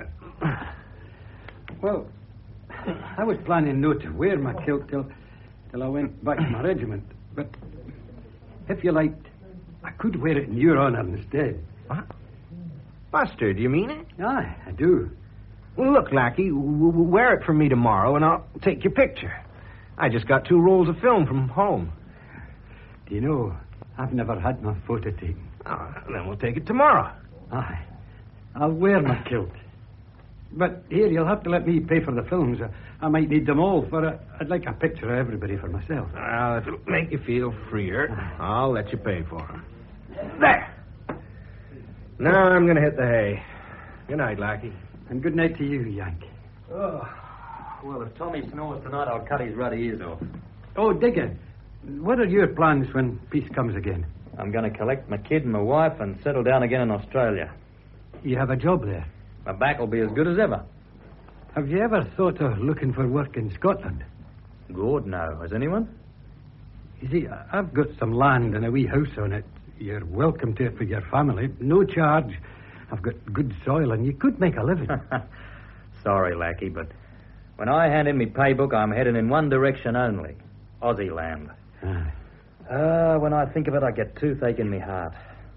Well, I was planning not to wear my kilt till, till I went back to my regiment. But if you liked, I could wear it in your honor instead. What? Buster, do you mean it? Aye, I do. Well, look, Lackey, w- w- wear it for me tomorrow, and I'll take your picture. I just got two rolls of film from home. Do you know, I've never had my photo taken. Oh, then we'll take it tomorrow. Aye, I'll wear my kilt. But here, you'll have to let me pay for the films. I might need them all, for a, I'd like a picture of everybody for myself. Well, if it'll make you feel freer, I'll let you pay for them. There! Now I'm going to hit the hay. Good night, Lackey. And good night to you, Yank. Oh, well, if Tommy snores tonight, I'll cut his ruddy ears off. Oh, Digger, what are your plans when peace comes again? I'm going to collect my kid and my wife and settle down again in Australia. You have a job there. My back will be as good as ever. Have you ever thought of looking for work in Scotland? God, no. Has anyone? You see, I've got some land and a wee house on it. You're welcome to it for your family. No charge. I've got good soil, and you could make a living. Sorry, Lackey, but when I hand in my paybook, I'm heading in one direction only. Aussie land. Aye. Uh, when I think of it, I get toothache in my heart.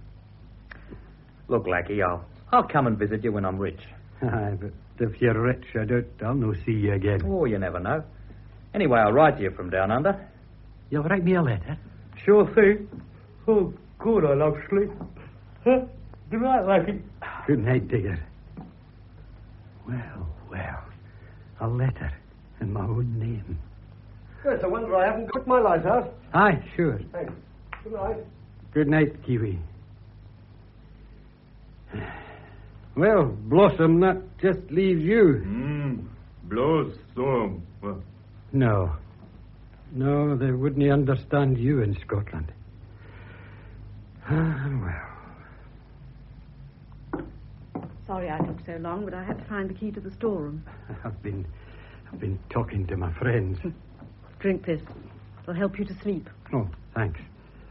Look, Lackey, I'll, I'll come and visit you when I'm rich. Aye, but if you're rich, I doubt I'll no see you again. Oh, you never know. Anyway, I'll write to you from down under. You'll write me a letter? Sure thing. Oh, good, I love sleep. Huh? Good night, Lackey. Good night, Digger. Well, well, a letter in my own name. It's a wonder I haven't cooked my lighthouse. Aye, sure. Thanks. Good night. Good night, Kiwi. Well, Blossom, that just leaves you. Mm, Blossom. Well, No. No, they wouldn't understand you in Scotland. Ah, well. Sorry I took so long, but I had to find the key to the storeroom. I've been I've been talking to my friends. Drink this. It'll help you to sleep. Oh, thanks.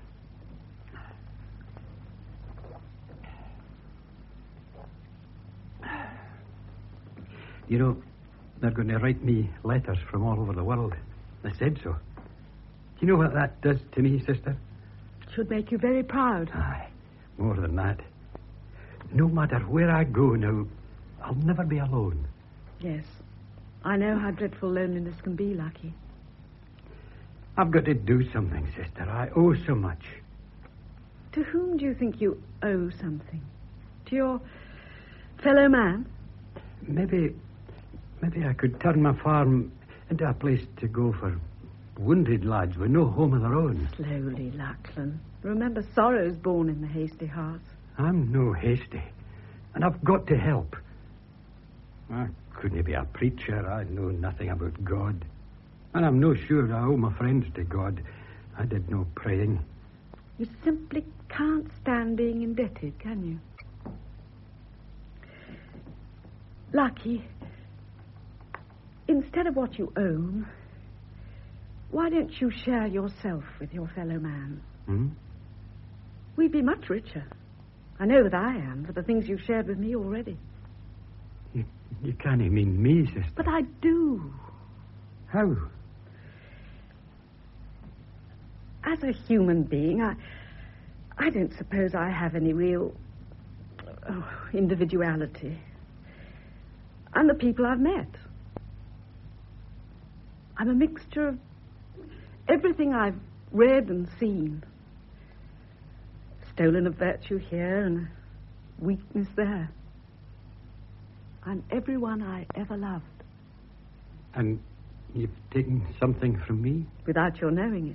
You know, they're going to write me letters from all over the world. They said so. Do you know what that does to me, sister? It should make you very proud. Aye, more than that. No matter where I go now, I'll never be alone. Yes. I know how dreadful loneliness can be, Lucky. I've got to do something, sister. I owe so much. To whom do you think you owe something? To your fellow man? Maybe, maybe I could turn my farm into a place to go for wounded lads with no home of their own. Slowly, Lachlan. Remember, sorrow's born in the hasty heart. I'm no hasty, and I've got to help. I couldn't be a preacher. I know nothing about God. And I'm no sure I owe my friends to God. I did no praying. You simply can't stand being indebted, can you? Lucky, instead of what you own, why don't you share yourself with your fellow man? Hmm? We'd be much richer. I know that I am, for the things you've shared with me already. You, you can't mean me, sister. But I do. How? As a human being, I, I don't suppose I have any real oh, individuality. And the people I've met, I'm a mixture of everything I've read and seen. Stolen a virtue here and a weakness there. I'm everyone I ever loved. And you've taken something from me? Without your knowing it.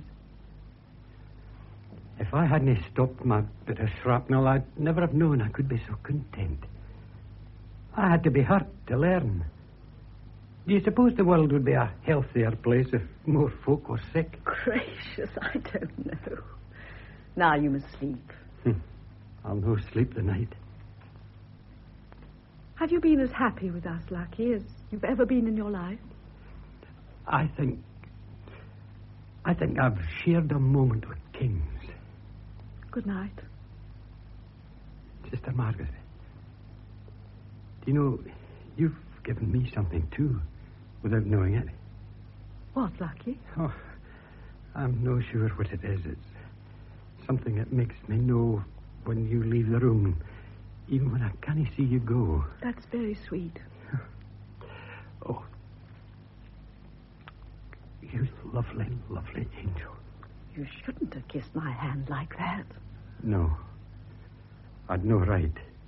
If I hadn't stopped my bit of shrapnel, I'd never have known I could be so content. I had to be hurt to learn. Do you suppose the world would be a healthier place if more folk were sick? Gracious, I don't know. Now you must sleep. I'll no sleep tonight. Have you been as happy with us, Lucky, as you've ever been in your life? I think... I think I've shared a moment with kings. Good night. Sister Margaret. Do you know, you've given me something, too, without knowing it. What, Lucky? Oh, I'm no sure what it is. It's something that makes me know when you leave the room, even when I can't see you go. That's very sweet. Oh. You lovely, lovely angel. You shouldn't have kissed my hand like that. No. I'd no right.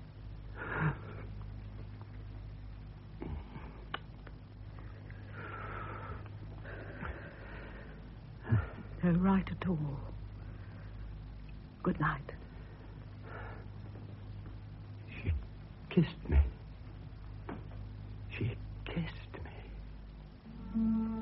No right at all. Good night. She kissed me. She kissed me.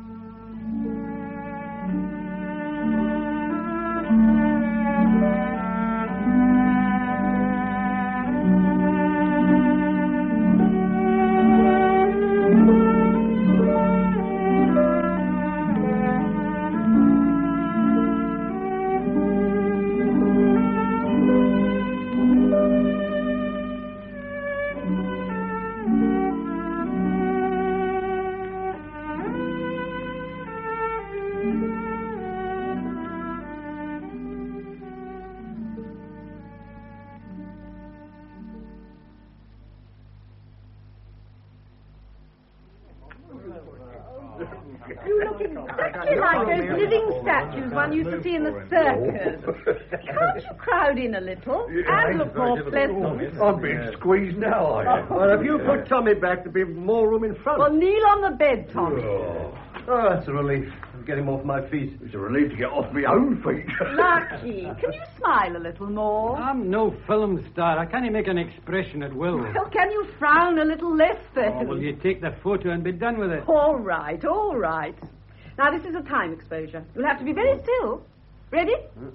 You look exactly like those living statues one used to see in the circus. Can't you crowd in a little and look more pleasant? I'm being squeezed now, are you? Well, if you put Tommy back, there'll be more room in front. Well, kneel on the bed, Tommy. Oh, Oh, that's a relief. I'm getting off my feet. it's a relief to get off my own feet. Lucky, can you smile a little more? I'm no film star. I can't make an expression at will. Well, can you frown a little less then? Oh, will you take the photo and be done with it? All right, all right. Now, this is a time exposure. You'll have to be very still. Ready?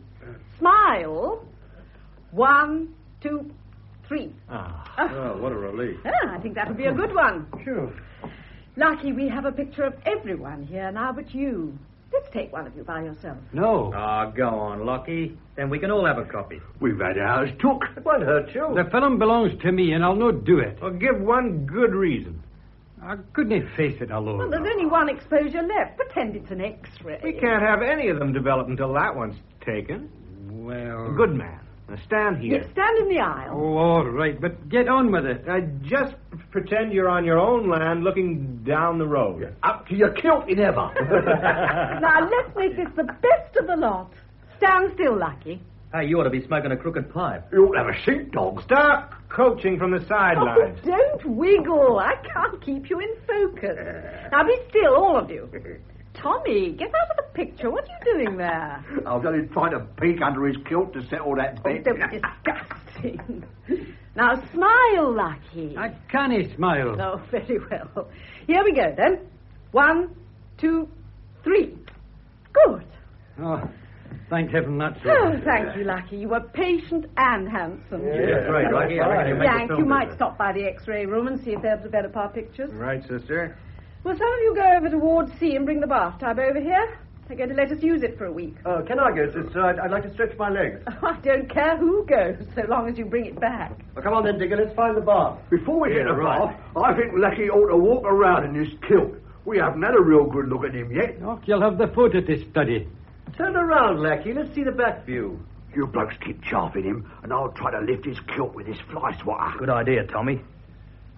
Smile. One, two, three. Ah, Ah. oh, what a relief. Ah, I think that'll be a good one. Sure. Lucky we have a picture of everyone here now but you. Let's take one of you by yourself. No. Ah, go on, Lockie. Then we can all have a copy. We've had ours took. It won't hurt you. The film belongs to me, and I'll not do it. Well, give one good reason. I couldn't face it alone. Well, there's only one exposure left. Pretend it's an X-ray. We can't have any of them develop until that one's taken. Well... Good man. Now stand here. Yes, stand in the aisle. Oh, all right, but get on with it. Now, just pretend you're on your own land looking down the road. Up to your kilt in ever. Now, let's make this the best of the lot. Stand still, Lucky. Hey, you ought to be smoking a crooked pipe. You ought to have a sheepdog. Stop coaching from the Oh, sidelines. don't wiggle. I can't keep you in focus. Now, be still, all of you. Tommy, get out of the picture. What are you doing there? I was only trying to peek under his kilt to settle that Oh, bet. don't be disgusting. Now, smile, Lucky. I can't smile. Oh, very well. Here we go, then. One, two, three. Good. Oh, thank heaven that's Oh, all. thank you, Lucky. You were patient and handsome. That's right, Lockie. I reckon you make a Yank, film you might business. stop by the X-ray room and see if they'll develop our pictures. Right, sister. Will some of you go over to Ward C and bring the bathtub over here? They're going to let us use it for a week. Uh, can I go, sister? I'd, I'd like to stretch my legs. Oh, I don't care who goes, so long as you bring it back. Well, come on then, Digger. Let's find the bath. Before we get Yeah, the right. bath, I think Lucky ought to walk around in this kilt. We haven't had a real good look at him yet. Oh, you'll have the photo to study. Turn around, Lackey. Let's see the back view. You blokes keep chaffing him, and I'll try to lift his kilt with this fly swatter. Good idea, Tommy.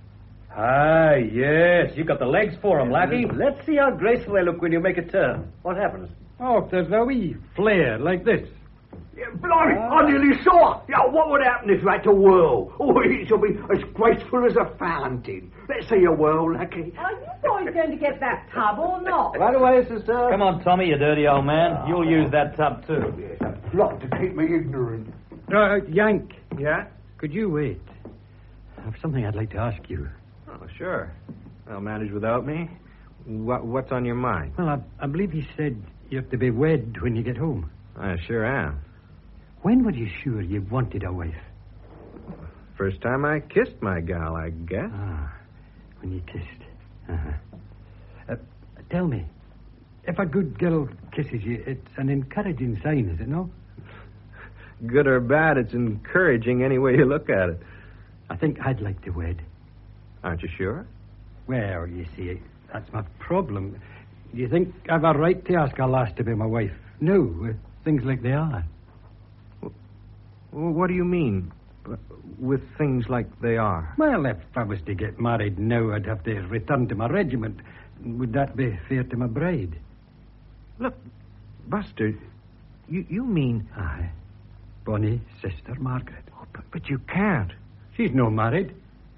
Ah, yes. You got the legs for 'em, lackey. Let's see how graceful they look when you make a turn. What happens? Oh, there's a wee flare like this. Yeah, blimey, I nearly saw it. Yeah, what would happen if you had to whirl? Oh, it shall be as graceful as a fountain. Let's see you whirl, lackey. Are you boys going to get that tub or not? Right away, sister. Come on, Tommy, you dirty old man. You'll use that tub, too. Yes, a plot to keep me ignorant. Uh, Yank, Yeah? could you wait? I've something I'd like to ask you. Oh, sure. I'll manage without me. What, what's on your mind? Well, I, I believe he said you have to be wed when you get home. I sure am. When were you sure you wanted a wife? First time I kissed my gal, I guess. Ah, when you kissed. Uh-huh. Uh, tell me, if a good girl kisses you, it's an encouraging sign, is it no? Good or bad, it's encouraging any way you look at it. I think I'd like to wed. Aren't you sure? Well, you see, that's my problem. Do you think I've a right to ask a lass to be my wife? No, with things like they are. Well, what do you mean, with things like they are? Well, if I was to get married now, I'd have to return to my regiment. Would that be fair to my bride? Look, Buster, you, you mean... Aye. Bonnie, sister Margaret. Oh, but, but you can't. She's no married.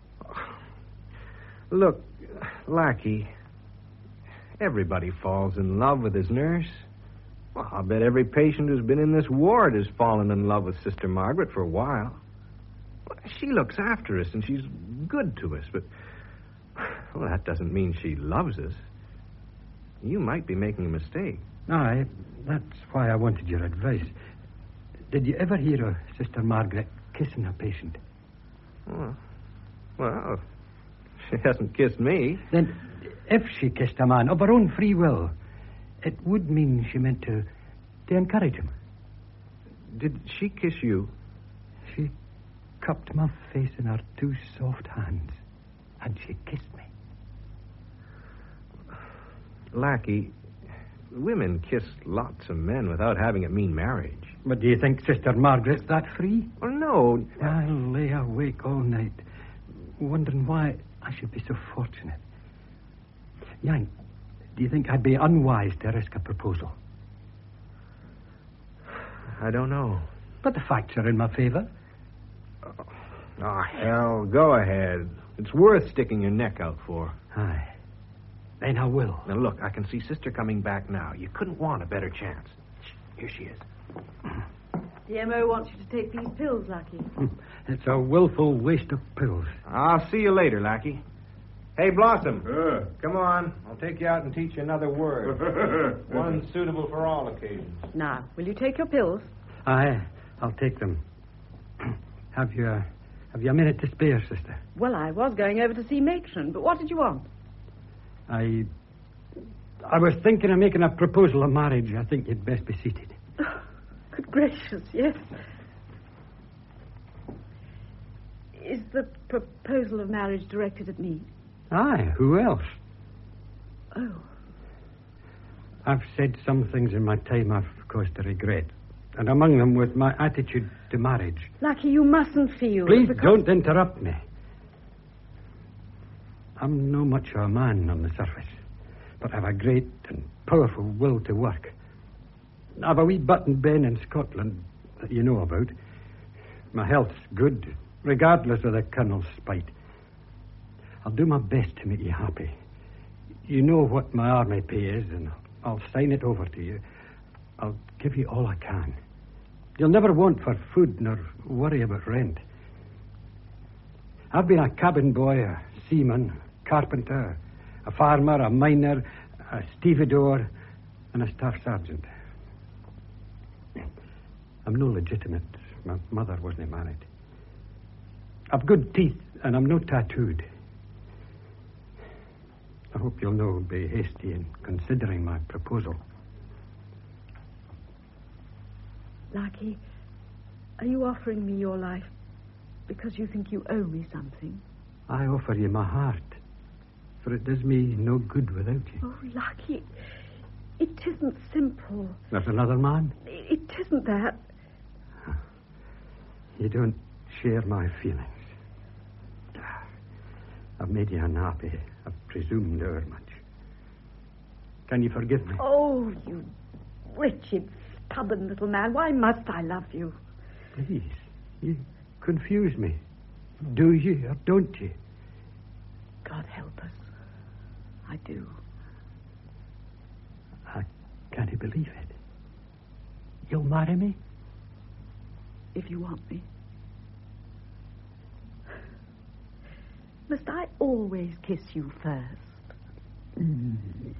Look, lackey, everybody falls in love with his nurse. Well, I'll bet every patient who's been in this ward has fallen in love with Sister Margaret for a while. She looks after us, and she's good to us, but... Well, that doesn't mean she loves us. You might be making a mistake. Aye, that's why I wanted your advice. Did you ever hear of Sister Margaret kissing a patient? Oh, well, she hasn't kissed me. Then, if she kissed a man of her own free will, it would mean she meant to, to encourage him. Did she kiss you? She cupped my face in her two soft hands, and she kissed me. Lackey, women kiss lots of men without having it mean marriage. But do you think Sister Margaret's that free? Well, no. I'll lay awake all night, wondering why I should be so fortunate. Yank, do you think I'd be unwise to risk a proposal? I don't know. But the facts are in my favor. Oh, hell, go ahead. It's worth sticking your neck out for. Aye. Then I will. Now, look, I can see Sister coming back now. You couldn't want a better chance. Here she is. The M O wants you to take these pills, Lucky. It's a willful waste of pills. I'll see you later, Lackey. Hey, Blossom. Uh. Come on. I'll take you out and teach you another word. One suitable for all occasions. Now, will you take your pills? Aye, I'll take them. Have you, a, have you a minute to spare, sister? Well, I was going over to see Matron, but what did you want? I... I was thinking of making a proposal of marriage. I think you'd best be seated. Oh, good gracious, yes. Is the proposal of marriage directed at me? Aye, who else? Oh. I've said some things in my time I've cause to regret. And among them was my attitude to marriage. Lucky, you mustn't feel... Please because... don't interrupt me. I'm no much of a man on the surface, but I've a great and powerful will to work. I've a wee button Ben in Scotland that you know about. My health's good, regardless of the Colonel's spite. I'll do my best to make you happy. You know what my army pay is, and I'll sign it over to you. I'll give you all I can. You'll never want for food nor worry about rent. I've been a cabin boy, a seaman, a carpenter, a farmer, a miner, a stevedore, and a staff sergeant. I'm no legitimate. My mother wasn't married. I've good teeth, and I'm no tattooed. I hope you'll no be hasty in considering my proposal. Lucky, are you offering me your life because you think you owe me something? I offer you my heart, for it does me no good without you. Oh, Lucky, it isn't simple. There's another man? It isn't that. You don't share my feelings. I've made you unhappy. I've presumed over much. Can you forgive me? Oh, you wretched, stubborn little man. Why must I love you? Please, you confuse me. Do you or don't you? God help us. I do. I can't believe it. You'll marry me? If you want me. Must I always kiss you first? Mm.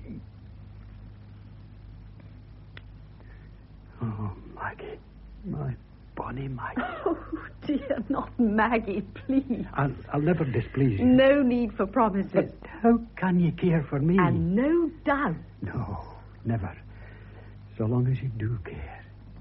Oh, Maggie. My bonny Maggie. Oh, dear, not Maggie, please. I'll, I'll never displease you. No need for promises. But how can you care for me? And no doubt. No, never. So long as you do care.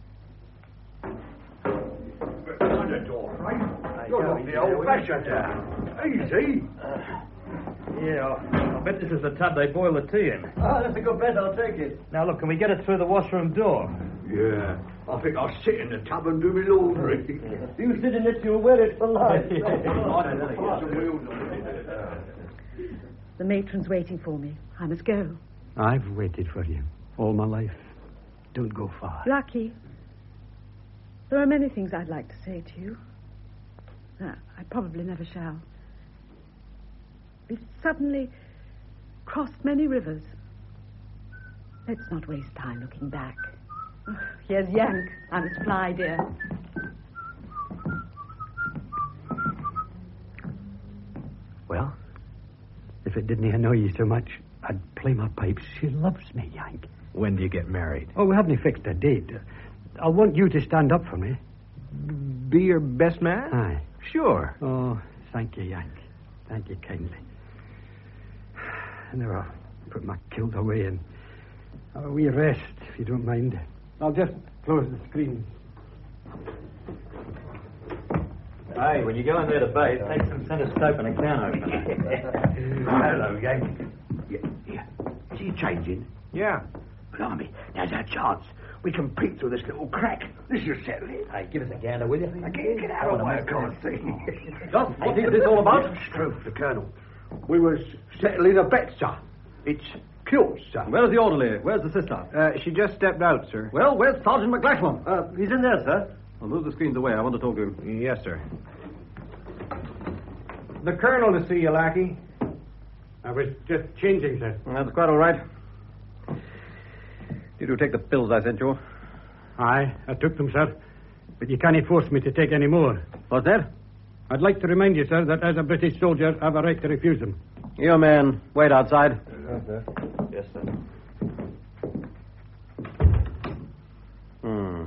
On the door, right? You're not the old-fashioned uh, Easy. Yeah, I'll, I'll bet this is the tub they boil the tea in. Ah, that's a good bet. I'll take it. Now, look, can we get it through the washroom door? Yeah, I think I'll sit in the tub and do my laundry. You sit in it, you'll wear it for life. The matron's waiting for me. I must go. I've waited for you all my life. Don't go far. Lucky. There are many things I'd like to say to you. Uh, I probably never shall. We've suddenly crossed many rivers. Let's not waste time looking back. Oh, here's Yank. I must fly, dear. Well, if it didn't annoy you so much, I'd play my pipes. She loves me, Yank. When do you get married? Oh, we haven't fixed a date. I'll want you to stand up for me. Be your best man? Aye. Sure. Oh, thank you, Yank. Thank you kindly. Now I'll put my kilt away and have a wee rest, if you don't mind. I'll just close the screen. Hey, when you go in there to bathe, take some stethoscope and a can opener. Hello, Yank. Yeah, yeah. Is he changing? Yeah. Blimey, now's our chance. We can peek through this little crack. This should settle it. Hey, give us a gander, will you? Get, get out of the way, I can't see. Just, what is this all about? Stroke, the Colonel. We was settling a bet, sir. It's cured, sir. Where's the orderly? Where's the sister? Uh, she just stepped out, sir. Well, where's Sergeant McLachlan? Uh, he's in there, sir. I'll move the screens away. I want to talk to him. Yes, sir. The Colonel to see you, lackey. I was just changing, sir. That's quite all right. Did you take the pills I sent you? Aye, I took them, sir. But you can't force me to take any more. What's that? I'd like to remind you, sir, that as a British soldier, I have a right to refuse them. You man, wait outside. Yes, sir. Yes, sir. Hmm.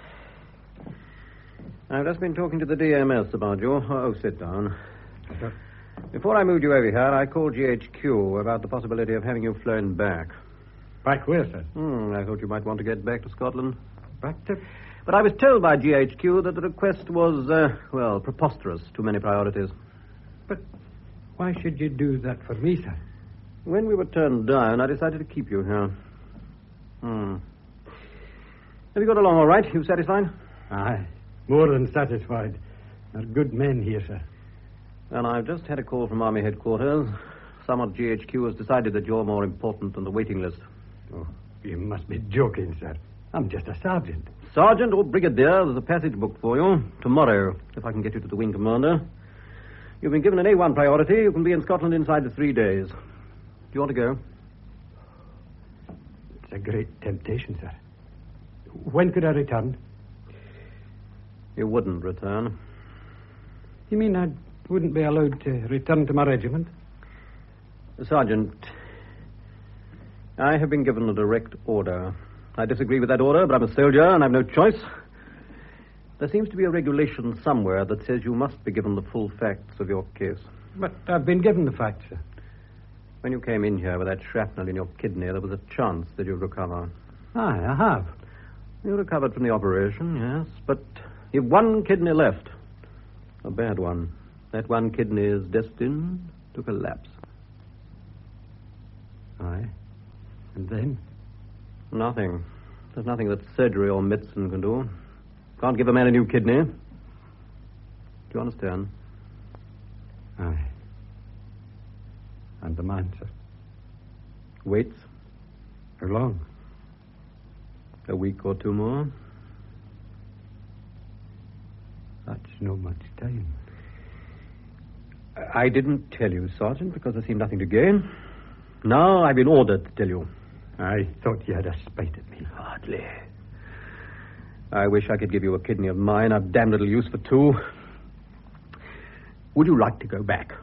I've just been talking to the D M S about you. Oh, sit down. Sir. Before I moved you over here, I called G H Q about the possibility of having you flown back. Back where, sir? Hmm, I thought you might want to get back to Scotland. Back to... But I was told by G H Q that the request was, uh, well, preposterous. Too many priorities. But why should you do that for me, sir? When we were turned down, I decided to keep you here. Hmm. Have you got along all right? You satisfied? Aye, more than satisfied. They're good men here, sir. Well, I've just had a call from Army headquarters. Someone at G H Q has decided that you're more important than the waiting list. Oh, you must be joking, sir. I'm just a sergeant. Sergeant or brigadier, there's a passage booked for you. Tomorrow, if I can get you to the wing commander. You've been given an A one priority. You can be in Scotland inside the three days. Do you want to go? It's a great temptation, sir. When could I return? You wouldn't return. You mean I wouldn't be allowed to return to my regiment? Sergeant, I have been given a direct order. I disagree with that order, but I'm a soldier and I've no choice. There seems to be a regulation somewhere that says you must be given the full facts of your case. But I've been given the facts, sir. When you came in here with that shrapnel in your kidney, there was a chance that you'd recover. Aye, I have. You recovered from the operation, yes, but you've one kidney left. A bad one. That one kidney is destined to collapse. Aye. And then? Nothing. There's nothing that surgery or medicine can do. Can't give a man a new kidney. Do you understand? Aye. And the man, sir? Waits? How long? A week or two more. That's no much time. I didn't tell you, Sergeant, because there seemed nothing to gain. Now I've been ordered to tell you. I thought you had a spite at me. Hardly. I wish I could give you a kidney of mine. I've damn little use for two. Would you like to go back?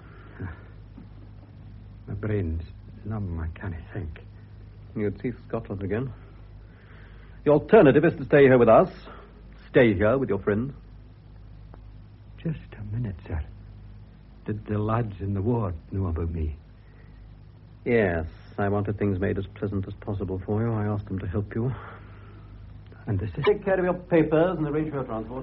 My brain's numb. I can't think. You'd see Scotland again. The alternative is to stay here with us. Stay here with your friends. Just a minute, sir. Did the lads in the ward know about me? Yes, I wanted things made as pleasant as possible for you. I asked them to help you. And the sister... Take care of your papers and arrange for your transport.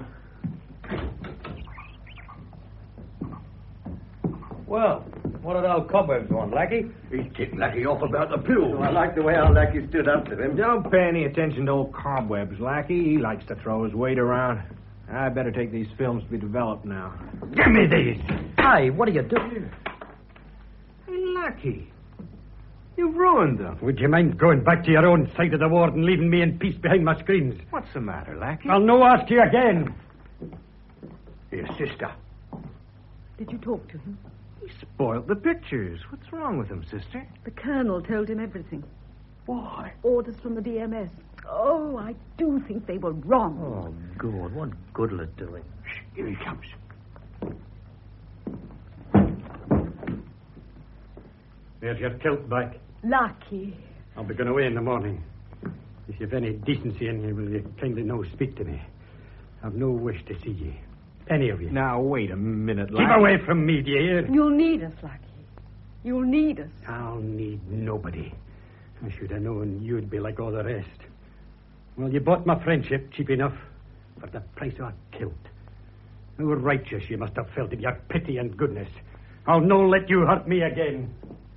Well, what did old Cobwebs want, Lackey? He tipped Lackey off about the pills. I like the way our lackey stood up to him. Don't pay any attention to old Cobwebs, Lackey. He likes to throw his weight around. I better take these films to be developed now. Give me these! Hey, what are you doing? Hey, Lackey. You've ruined them. Would you mind going back to your own side of the ward and leaving me in peace behind my screens? What's the matter, Lackey? I'll no ask you again. Here, sister. Did you talk to him? He spoiled the pictures. What's wrong with him, sister? The colonel told him everything. Why? Orders from the D M S. Oh, I do think they were wrong. Oh, God, what good'll it do him? Shh, here he comes. There's your kilt back. Lucky. I'll be going away in the morning. If you've any decency in you, will you kindly no speak to me? I've no wish to see you. Any of you. Now, wait a minute, Lackey. Keep away from me, do you hear? You'll need us, Lucky. You'll need us. I'll need nobody. I should have known you'd be like all the rest. Well, you bought my friendship cheap enough for the price of a kilt. How righteous you must have felt in your pity and goodness. I'll no let you hurt me again.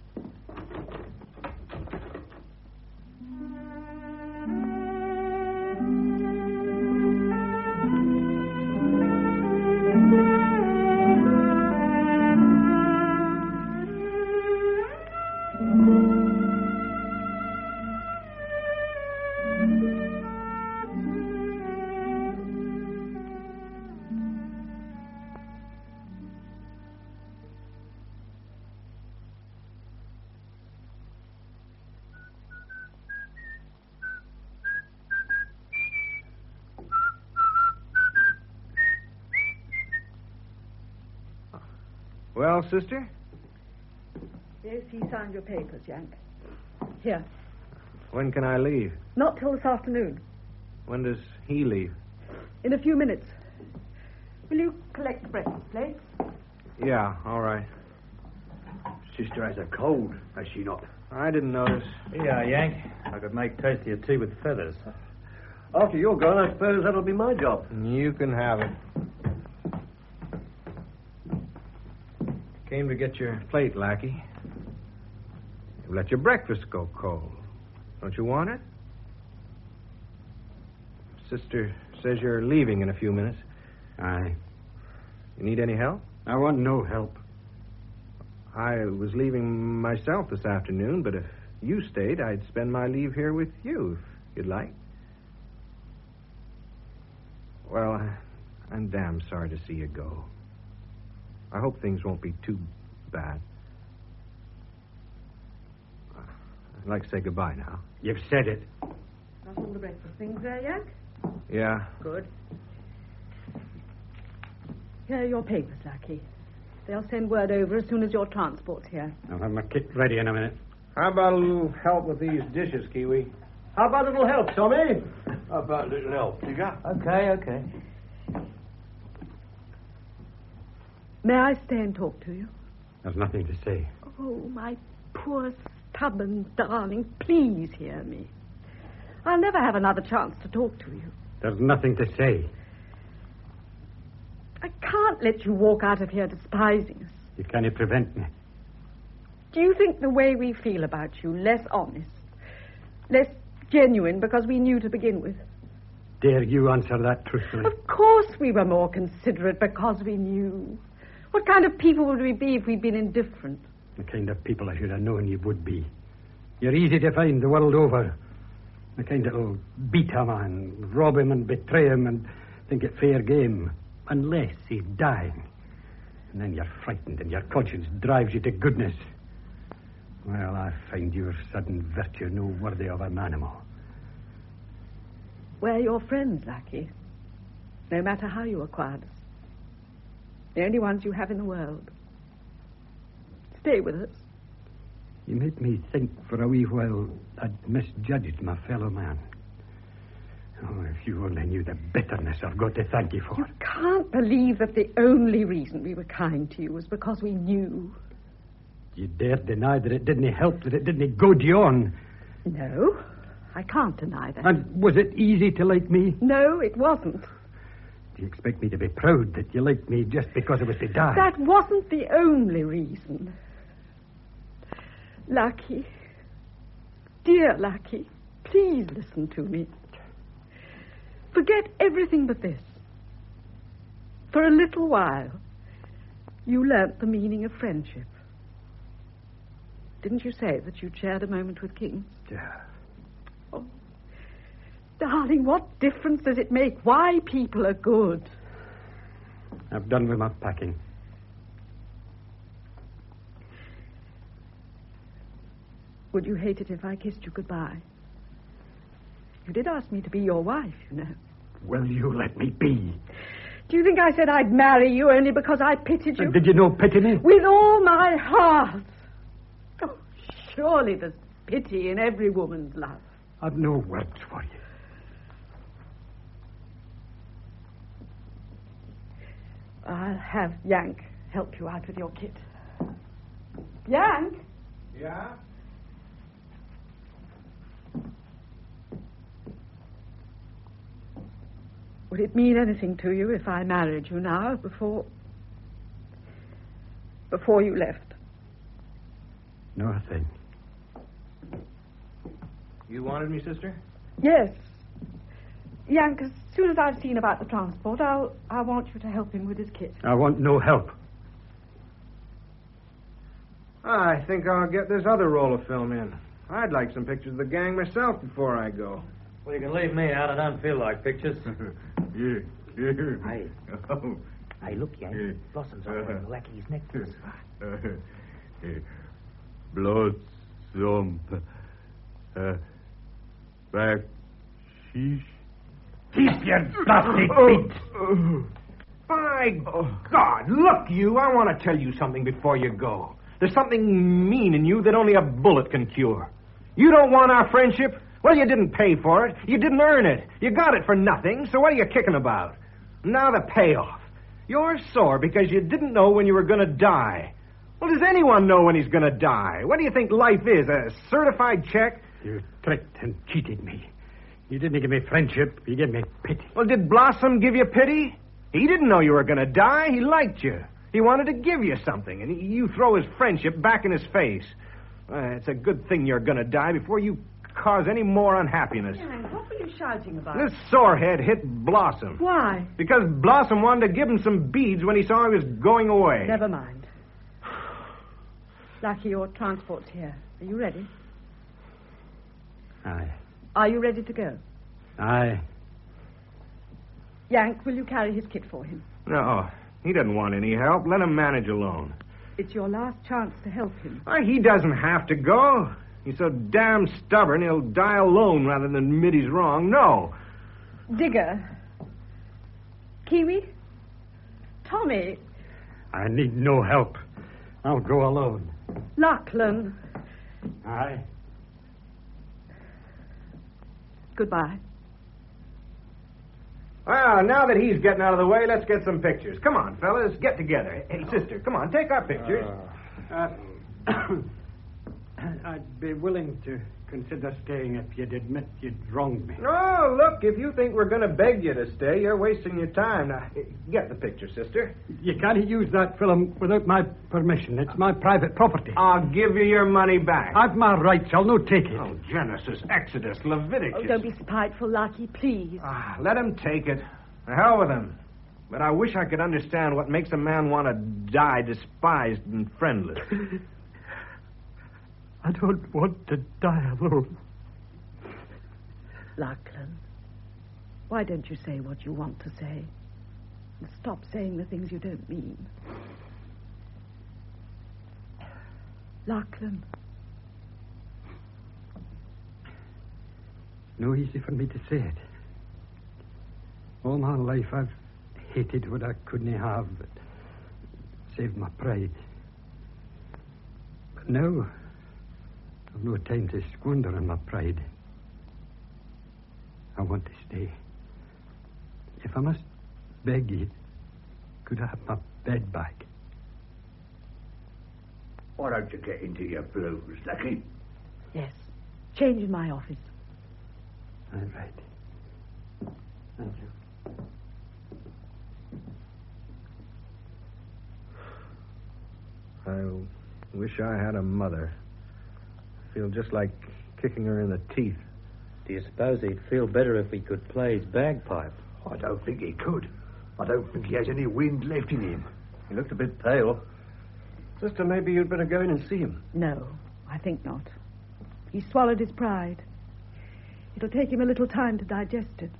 Well, sister? Yes, he signed your papers, Yank. Here. When can I leave? Not till this afternoon. When does he leave? In a few minutes. Will you collect the breakfast plates? Yeah, all right. Sister has a cold, has she not? I didn't notice. Yeah, Yank. I could make tastier tea with feathers. After you're gone, I suppose that'll be my job. You can have it. Came to get your plate, Lackey. You let your breakfast go cold. Don't you want it? Sister says you're leaving in a few minutes. Aye. You need any help? I want no help. I was leaving myself this afternoon, but if you stayed, I'd spend my leave here with you, if you'd like. Well, I- I'm damn sorry to see you go. I hope things won't be too bad. I'd like to say goodbye now. You've said it. Got all the breakfast things there, Yank? Yeah. Good. Here are your papers, Lucky. They'll send word over as soon as your transport's here. I'll have my kit ready in a minute. How about a little help with these dishes, Kiwi? How about a little help, Tommy? How about a little help, Digger? Okay, okay. May I stay and talk to you? There's nothing to say. Oh, my poor, stubborn darling, please hear me. I'll never have another chance to talk to you. There's nothing to say. I can't let you walk out of here despising us. You can't prevent me. Do you think the way we feel about you less honest, less genuine because we knew to begin with? Dare you answer that truthfully? Of course we were more considerate because we knew. What kind of people would we be if we'd been indifferent? The kind of people I should have known you would be. You're easy to find the world over. The kind that'll beat a man, rob him and betray him and think it fair game. Unless he's dying. And then you're frightened and your conscience drives you to goodness. Well, I find your sudden virtue no worthy of an animal. We're your friends, Lucky. No matter how you acquired us. The only ones you have in the world. Stay with us. You made me think for a wee while I'd misjudged my fellow man. Oh, if you only knew the bitterness I've got to thank you for. You can't believe that the only reason we were kind to you was because we knew. You dared deny that it didn't help, that it didn't goad you on. No, I can't deny that. And was it easy to like me? No, it wasn't. Do you expect me to be proud that you liked me just because I was to die? That wasn't the only reason. Lucky. Dear Lucky, please listen to me. Forget everything but this. For a little while, you learnt the meaning of friendship. Didn't you say that you'd shared a moment with King? Yeah. Oh, darling, what difference does it make why people are good? I've done with my packing. Would you hate it if I kissed you goodbye? You did ask me to be your wife, you know. Will you let me be? Do you think I said I'd marry you only because I pitied you? And did you know pity me? With all my heart. Oh, surely there's pity in every woman's love. I've no words for you. I'll have Yank help you out with your kit. Yank? Yeah? Would it mean anything to you if I married you now, before... before you left? Nothing. You wanted me, sister? Yes. Yank, as soon as I've seen about the transport, I'll, I want you to help him with his kit. I want no help. I think I'll get this other roll of film in. I'd like some pictures of the gang myself before I go. Well, you can leave me out. I don't feel like pictures. Yeah, yeah. Hey. Oh. Hey, look, Yank. Yeah. Blossom's offering Uh-huh. Lucky's necklace. Uh, uh, Blossom. Uh, back. Sheesh. Keep your blasted feet. By God, look, you, I want to tell you something before you go. There's something mean in you that only a bullet can cure. You don't want our friendship? Well, you didn't pay for it. You didn't earn it. You got it for nothing, so what are you kicking about? Now the payoff. You're sore because you didn't know when you were going to die. Well, does anyone know when he's going to die? What do you think life is, a certified check? You tricked and cheated me. You didn't give me friendship. You gave me pity. Well, did Blossom give you pity? He didn't know you were going to die. He liked you. He wanted to give you something, and you throw his friendship back in his face. Uh, it's a good thing you're going to die before you cause any more unhappiness. Yank, what were you shouting about? This sorehead hit Blossom. Why? Because Blossom wanted to give him some beads when he saw he was going away. Never mind. Lucky, your transport's here. Are you ready? Aye. Are you ready to go? Aye. Yank, will you carry his kit for him? No, he doesn't want any help. Let him manage alone. It's your last chance to help him. Why, he doesn't have to go. He's so damn stubborn, he'll die alone rather than admit he's wrong. No. Digger. Kiwi. Tommy. I need no help. I'll go alone. Lachlan. Aye. Goodbye. Well, now that he's getting out of the way, let's get some pictures. Come on, fellas, get together. Hey, sister, come on, take our pictures. Uh, I'd be willing to consider staying if you'd admit you'd wronged me. Oh, look, if you think we're going to beg you to stay, you're wasting your time. Now, get the picture, sister. You can't use that film without my permission. It's my private property. I'll give you your money back. I've my rights. I'll not take it. Oh, Genesis, Exodus, Leviticus. Oh, don't be spiteful, Lucky, please. Ah, let him take it. The hell with him. But I wish I could understand what makes a man want to die despised and friendless. I don't want to die alone. Lachlan, why don't you say what you want to say? And stop saying the things you don't mean. Lachlan. No easy for me to say it. All my life I've hated what I couldn't have, but saved my pride. But now, I've no time to squander on my pride. I want to stay. If I must beg you, could I have my bed back? Why don't you get into your blues, Lucky? Yes. Change in my office. All right. Thank you. I wish I had a mother. I feel just like kicking her in the teeth. Do you suppose he'd feel better if he could play his bagpipe? I don't think he could. I don't think he has any wind left in him. He looked a bit pale. Sister, maybe you'd better go in and see him. No, I think not. He swallowed his pride. It'll take him a little time to digest it.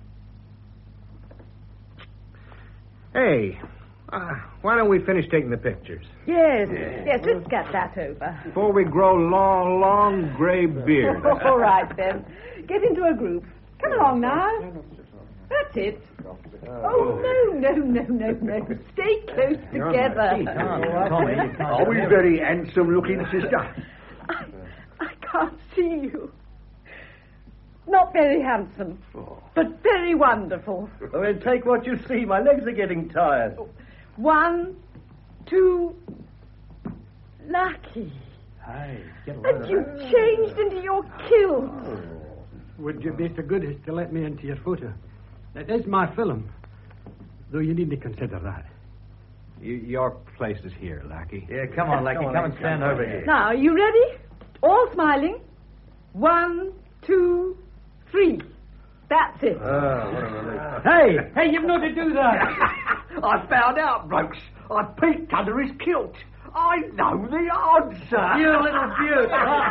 Hey, uh, why don't we finish taking the pictures? Yes, yes, let's get that over. Before we grow long, long gray beards. All right, then. Get into a group. Come along now. That's it. Oh, no, no, no, no, no. Stay close together. Tommy, you can't. Are we very handsome-looking, sister? I, I can't see you. Not very handsome, but very wonderful. I mean, take what you see. My legs are getting tired. One, two, Lucky. Hey, get And you changed into your kilt. Would you be so good as to let me into your photo? That is my film, though you need to consider that. You, your place is here, Lackey. Yeah, come on, Lucky. Come, and stand over here. Now, are you ready? All smiling. One, two, three. That's it. Hey, hey, you've no to do that. I found out, blokes. I peeked under his kilt. I know the answer. You little beaut.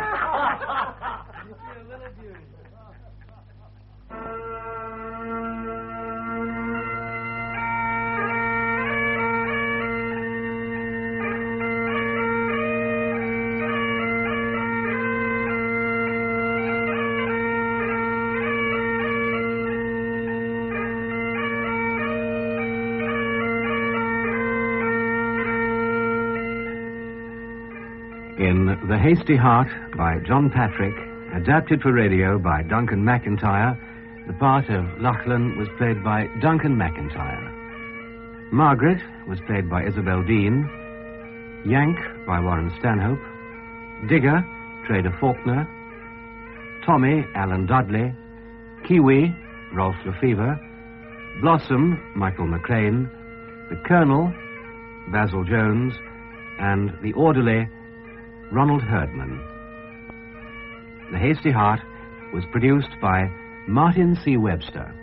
You little beauty. In The Hasty Heart by John Patrick, adapted for radio by Duncan McIntyre, the part of Lachlan was played by Duncan McIntyre. Margaret was played by Isabel Dean. Yank by Warren Stanhope. Digger, Trader Faulkner. Tommy, Alan Dudley. Kiwi, Rolf Lefevre. Blossom, Michael McLean. The Colonel, Basil Jones. And the Orderly, Ronald Herdman. The Hasty Heart was produced by Martin C. Webster.